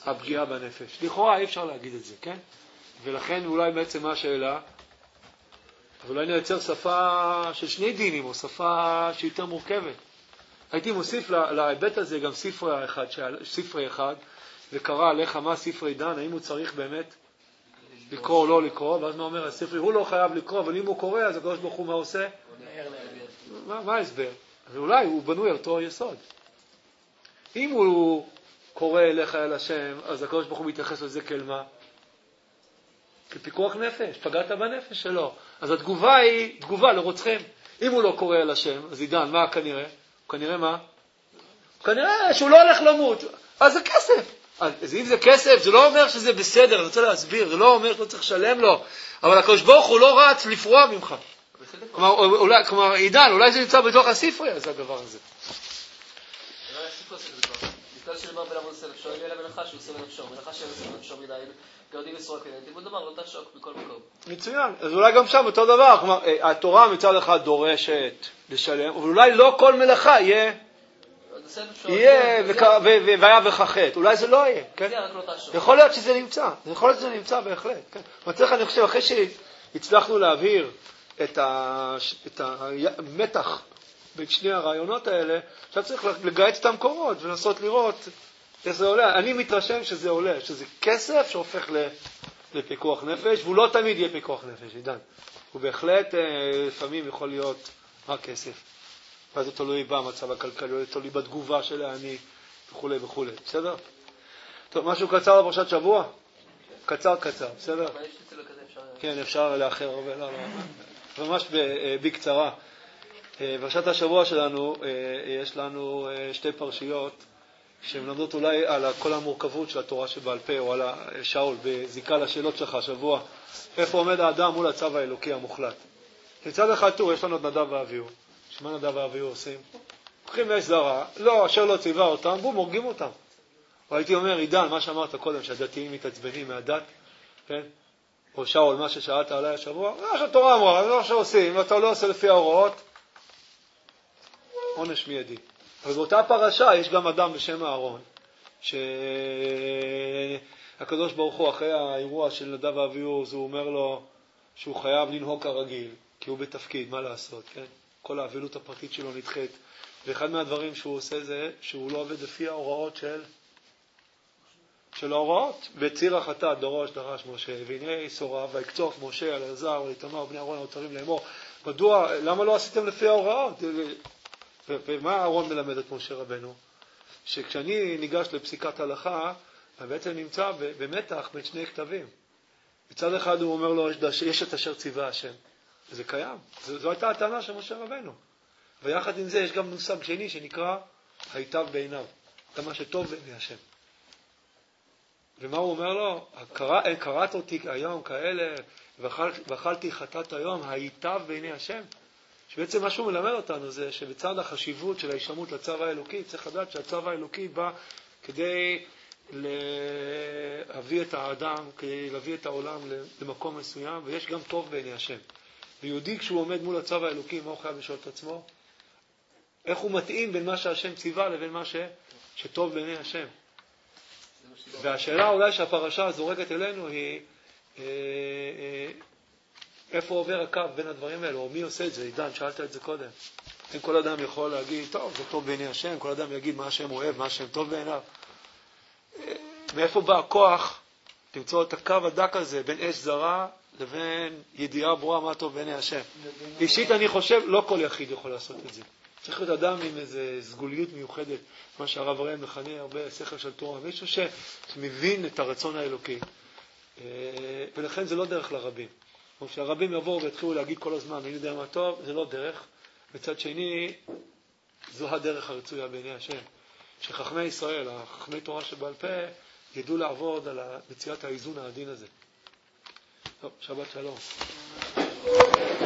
הפגיעה בנפש. לכאורה אי אפשר להגיד את זה, כן? ולכן אולי בעצם מה השאלה? אבל אולי נייצר שפה של שני דינים, או שפה שיותר מורכבת. הייתי מוסיף להיבט הזה גם ספרי אחד, וקרא עליך מה ספרי דן, האם הוא צריך באמת לקרוא או לא לקרוא, ואז מה אומר הספרי, הוא לא חייב לקרוא, אבל אם הוא קורא, אז הקדוש ברוך הוא מה עושה? מה ההסבר? אז אולי הוא בנוי על אותו יסוד. אם הוא קורא אליך אל השם, אז הקדוש ברוך הוא מתייחס לזה כאל מה? כפיקוח נפש, פגעת בנפש שלו. אז התגובה היא תגובה לרוצחם. אם הוא לא קורא אל השם, אז עידן, מה כנראה? כנראה מה? כנראה שהוא לא הולך למות. אז זה כסף. אז אם זה כסף, זה לא אומר שזה בסדר, אני רוצה להסביר, זה לא אומר שלא צריך לשלם לו. אבל הקדוש ברוך הוא לא רץ לפרוע ממך. כלומר, עידן, אולי זה נמצא בתוך הספרי, אז הדבר הזה. אולי הספרי עושה את זה כבר. בגלל שנאמר בלעבוד עושה נפשו, אם יהיה למלאכה שהוא עושה בנפשו, מלאכה שאין עושה בנפשו מדי, גרדים מסורק ונתים, הוא דבר, לא תשוק בכל מקום. מצוין, אז אולי גם שם אותו דבר, כלומר, התורה מצד אחד דורשת לשלם, אבל אולי לא כל מלאכה יהיה והיה וחחת, אולי זה לא יהיה, כן? יכול להיות שזה נמצא, בהחלט, כן? מצליח, אני חושב, אחרי שהצלחנו להבהיר את המתח בין שני הרעיונות האלה, עכשיו צריך לגייס את המקורות ולנסות לראות איך זה עולה. אני מתרשם שזה עולה, שזה כסף שהופך לפיקוח נפש, והוא לא תמיד יהיה פיקוח נפש, עידן. הוא בהחלט לפעמים יכול להיות רק כסף. ואז זה תלוי במצב הכלכלי, זה תלוי בתגובה של העני וכו' וכו'. בסדר? טוב, משהו קצר בפרשת שבוע? קצר, בסדר? כן, אפשר לאחר הרבה, לא. ממש בקצרה. פרשת השבוע שלנו, יש לנו שתי פרשיות שמלמדות אולי על כל המורכבות של התורה שבעל פה, או על שאול, בזיקה לשאלות שלך השבוע. איפה עומד האדם מול הצו האלוקי המוחלט? מצד אחד תראו, יש לנו את נדב ואביהו. שמה נדב ואביהו עושים? לוקחים אש זרה, לא, אשר לא ציווה אותם, בום, הורגים אותם. והייתי אומר, עידן, מה שאמרת קודם, שהדתיים מתעצבנים מהדת, כן? או שאול, מה ששאלת עליי השבוע, מה שהתורה אמרה, זה מה שעושים, אם אתה לא עושה לפי ההוראות, עונש מיידי. אבל באותה פרשה יש גם אדם בשם אהרון, שהקדוש ברוך הוא אחרי האירוע של נדב ואביהו, הוא אומר לו שהוא חייב לנהוג כרגיל, כי הוא בתפקיד, מה לעשות, כן? כל האבילות הפרטית שלו נדחית. ואחד מהדברים שהוא עושה זה שהוא לא עובד לפי ההוראות של ההוראות. בציר החטאת דרש משה, והנה סורב, ויקצוף משה על אלעזר ולאיתמר בני אהרון האותרים לאמור. מדוע, למה לא עשיתם לפי ההוראות? ומה אהרון מלמד את משה רבנו? שכשאני ניגש לפסיקת הלכה, אני בעצם נמצא במתח בין שני כתבים. מצד אחד הוא אומר לו, יש את אשר ציווה השם. וזה קיים. זו הייתה הטענה של משה רבנו. ויחד עם זה יש גם מושג שני שנקרא היטב בעיניו. זה מה שטוב בעיני השם. ומה הוא אומר לו? קראת אותי היום כאלה, ואכלתי חטאת היום, היטב בעיני השם. שבעצם מה שהוא מלמד אותנו זה שבצד החשיבות של ההישמעות לצו האלוקי, צריך לדעת שהצו האלוקי בא כדי להביא את האדם, כדי להביא את העולם למקום מסוים, ויש גם טוב בעיני השם. ויהודי כשהוא עומד מול הצו האלוקי, מה הוא חייב לשאול את עצמו? איך הוא מתאים בין מה שהשם ציווה לבין מה שטוב בעיני השם? והשאלה אולי שהפרשה זורקת אלינו היא איפה עובר הקו בין הדברים האלו, או מי עושה את זה? עידן, שאלת את זה קודם. אם כל אדם יכול להגיד, טוב, זה טוב בעיני השם, כל אדם יגיד מה השם אוהב, מה השם טוב בעיניו. מאיפה בא הכוח למצוא את הקו הדק הזה בין אש זרה לבין ידיעה ברורה מה טוב בעיני השם? אישית אני חושב, לא כל יחיד יכול לעשות את זה. צריך להיות אדם עם איזו סגוליות מיוחדת, מה שהרב הראם מכנה הרבה שכל של תורה, מישהו שמבין את הרצון האלוקי. ולכן זה לא דרך לרבים. כשהרבים יבואו והתחילו להגיד כל הזמן, אני יודע מה טוב, זה לא דרך. בצד שני, זו הדרך הרצויה בעיני השם. שחכמי ישראל, החכמי תורה שבעל פה, ידעו לעבוד על מציאת האיזון העדין הזה. טוב, שבת שלום.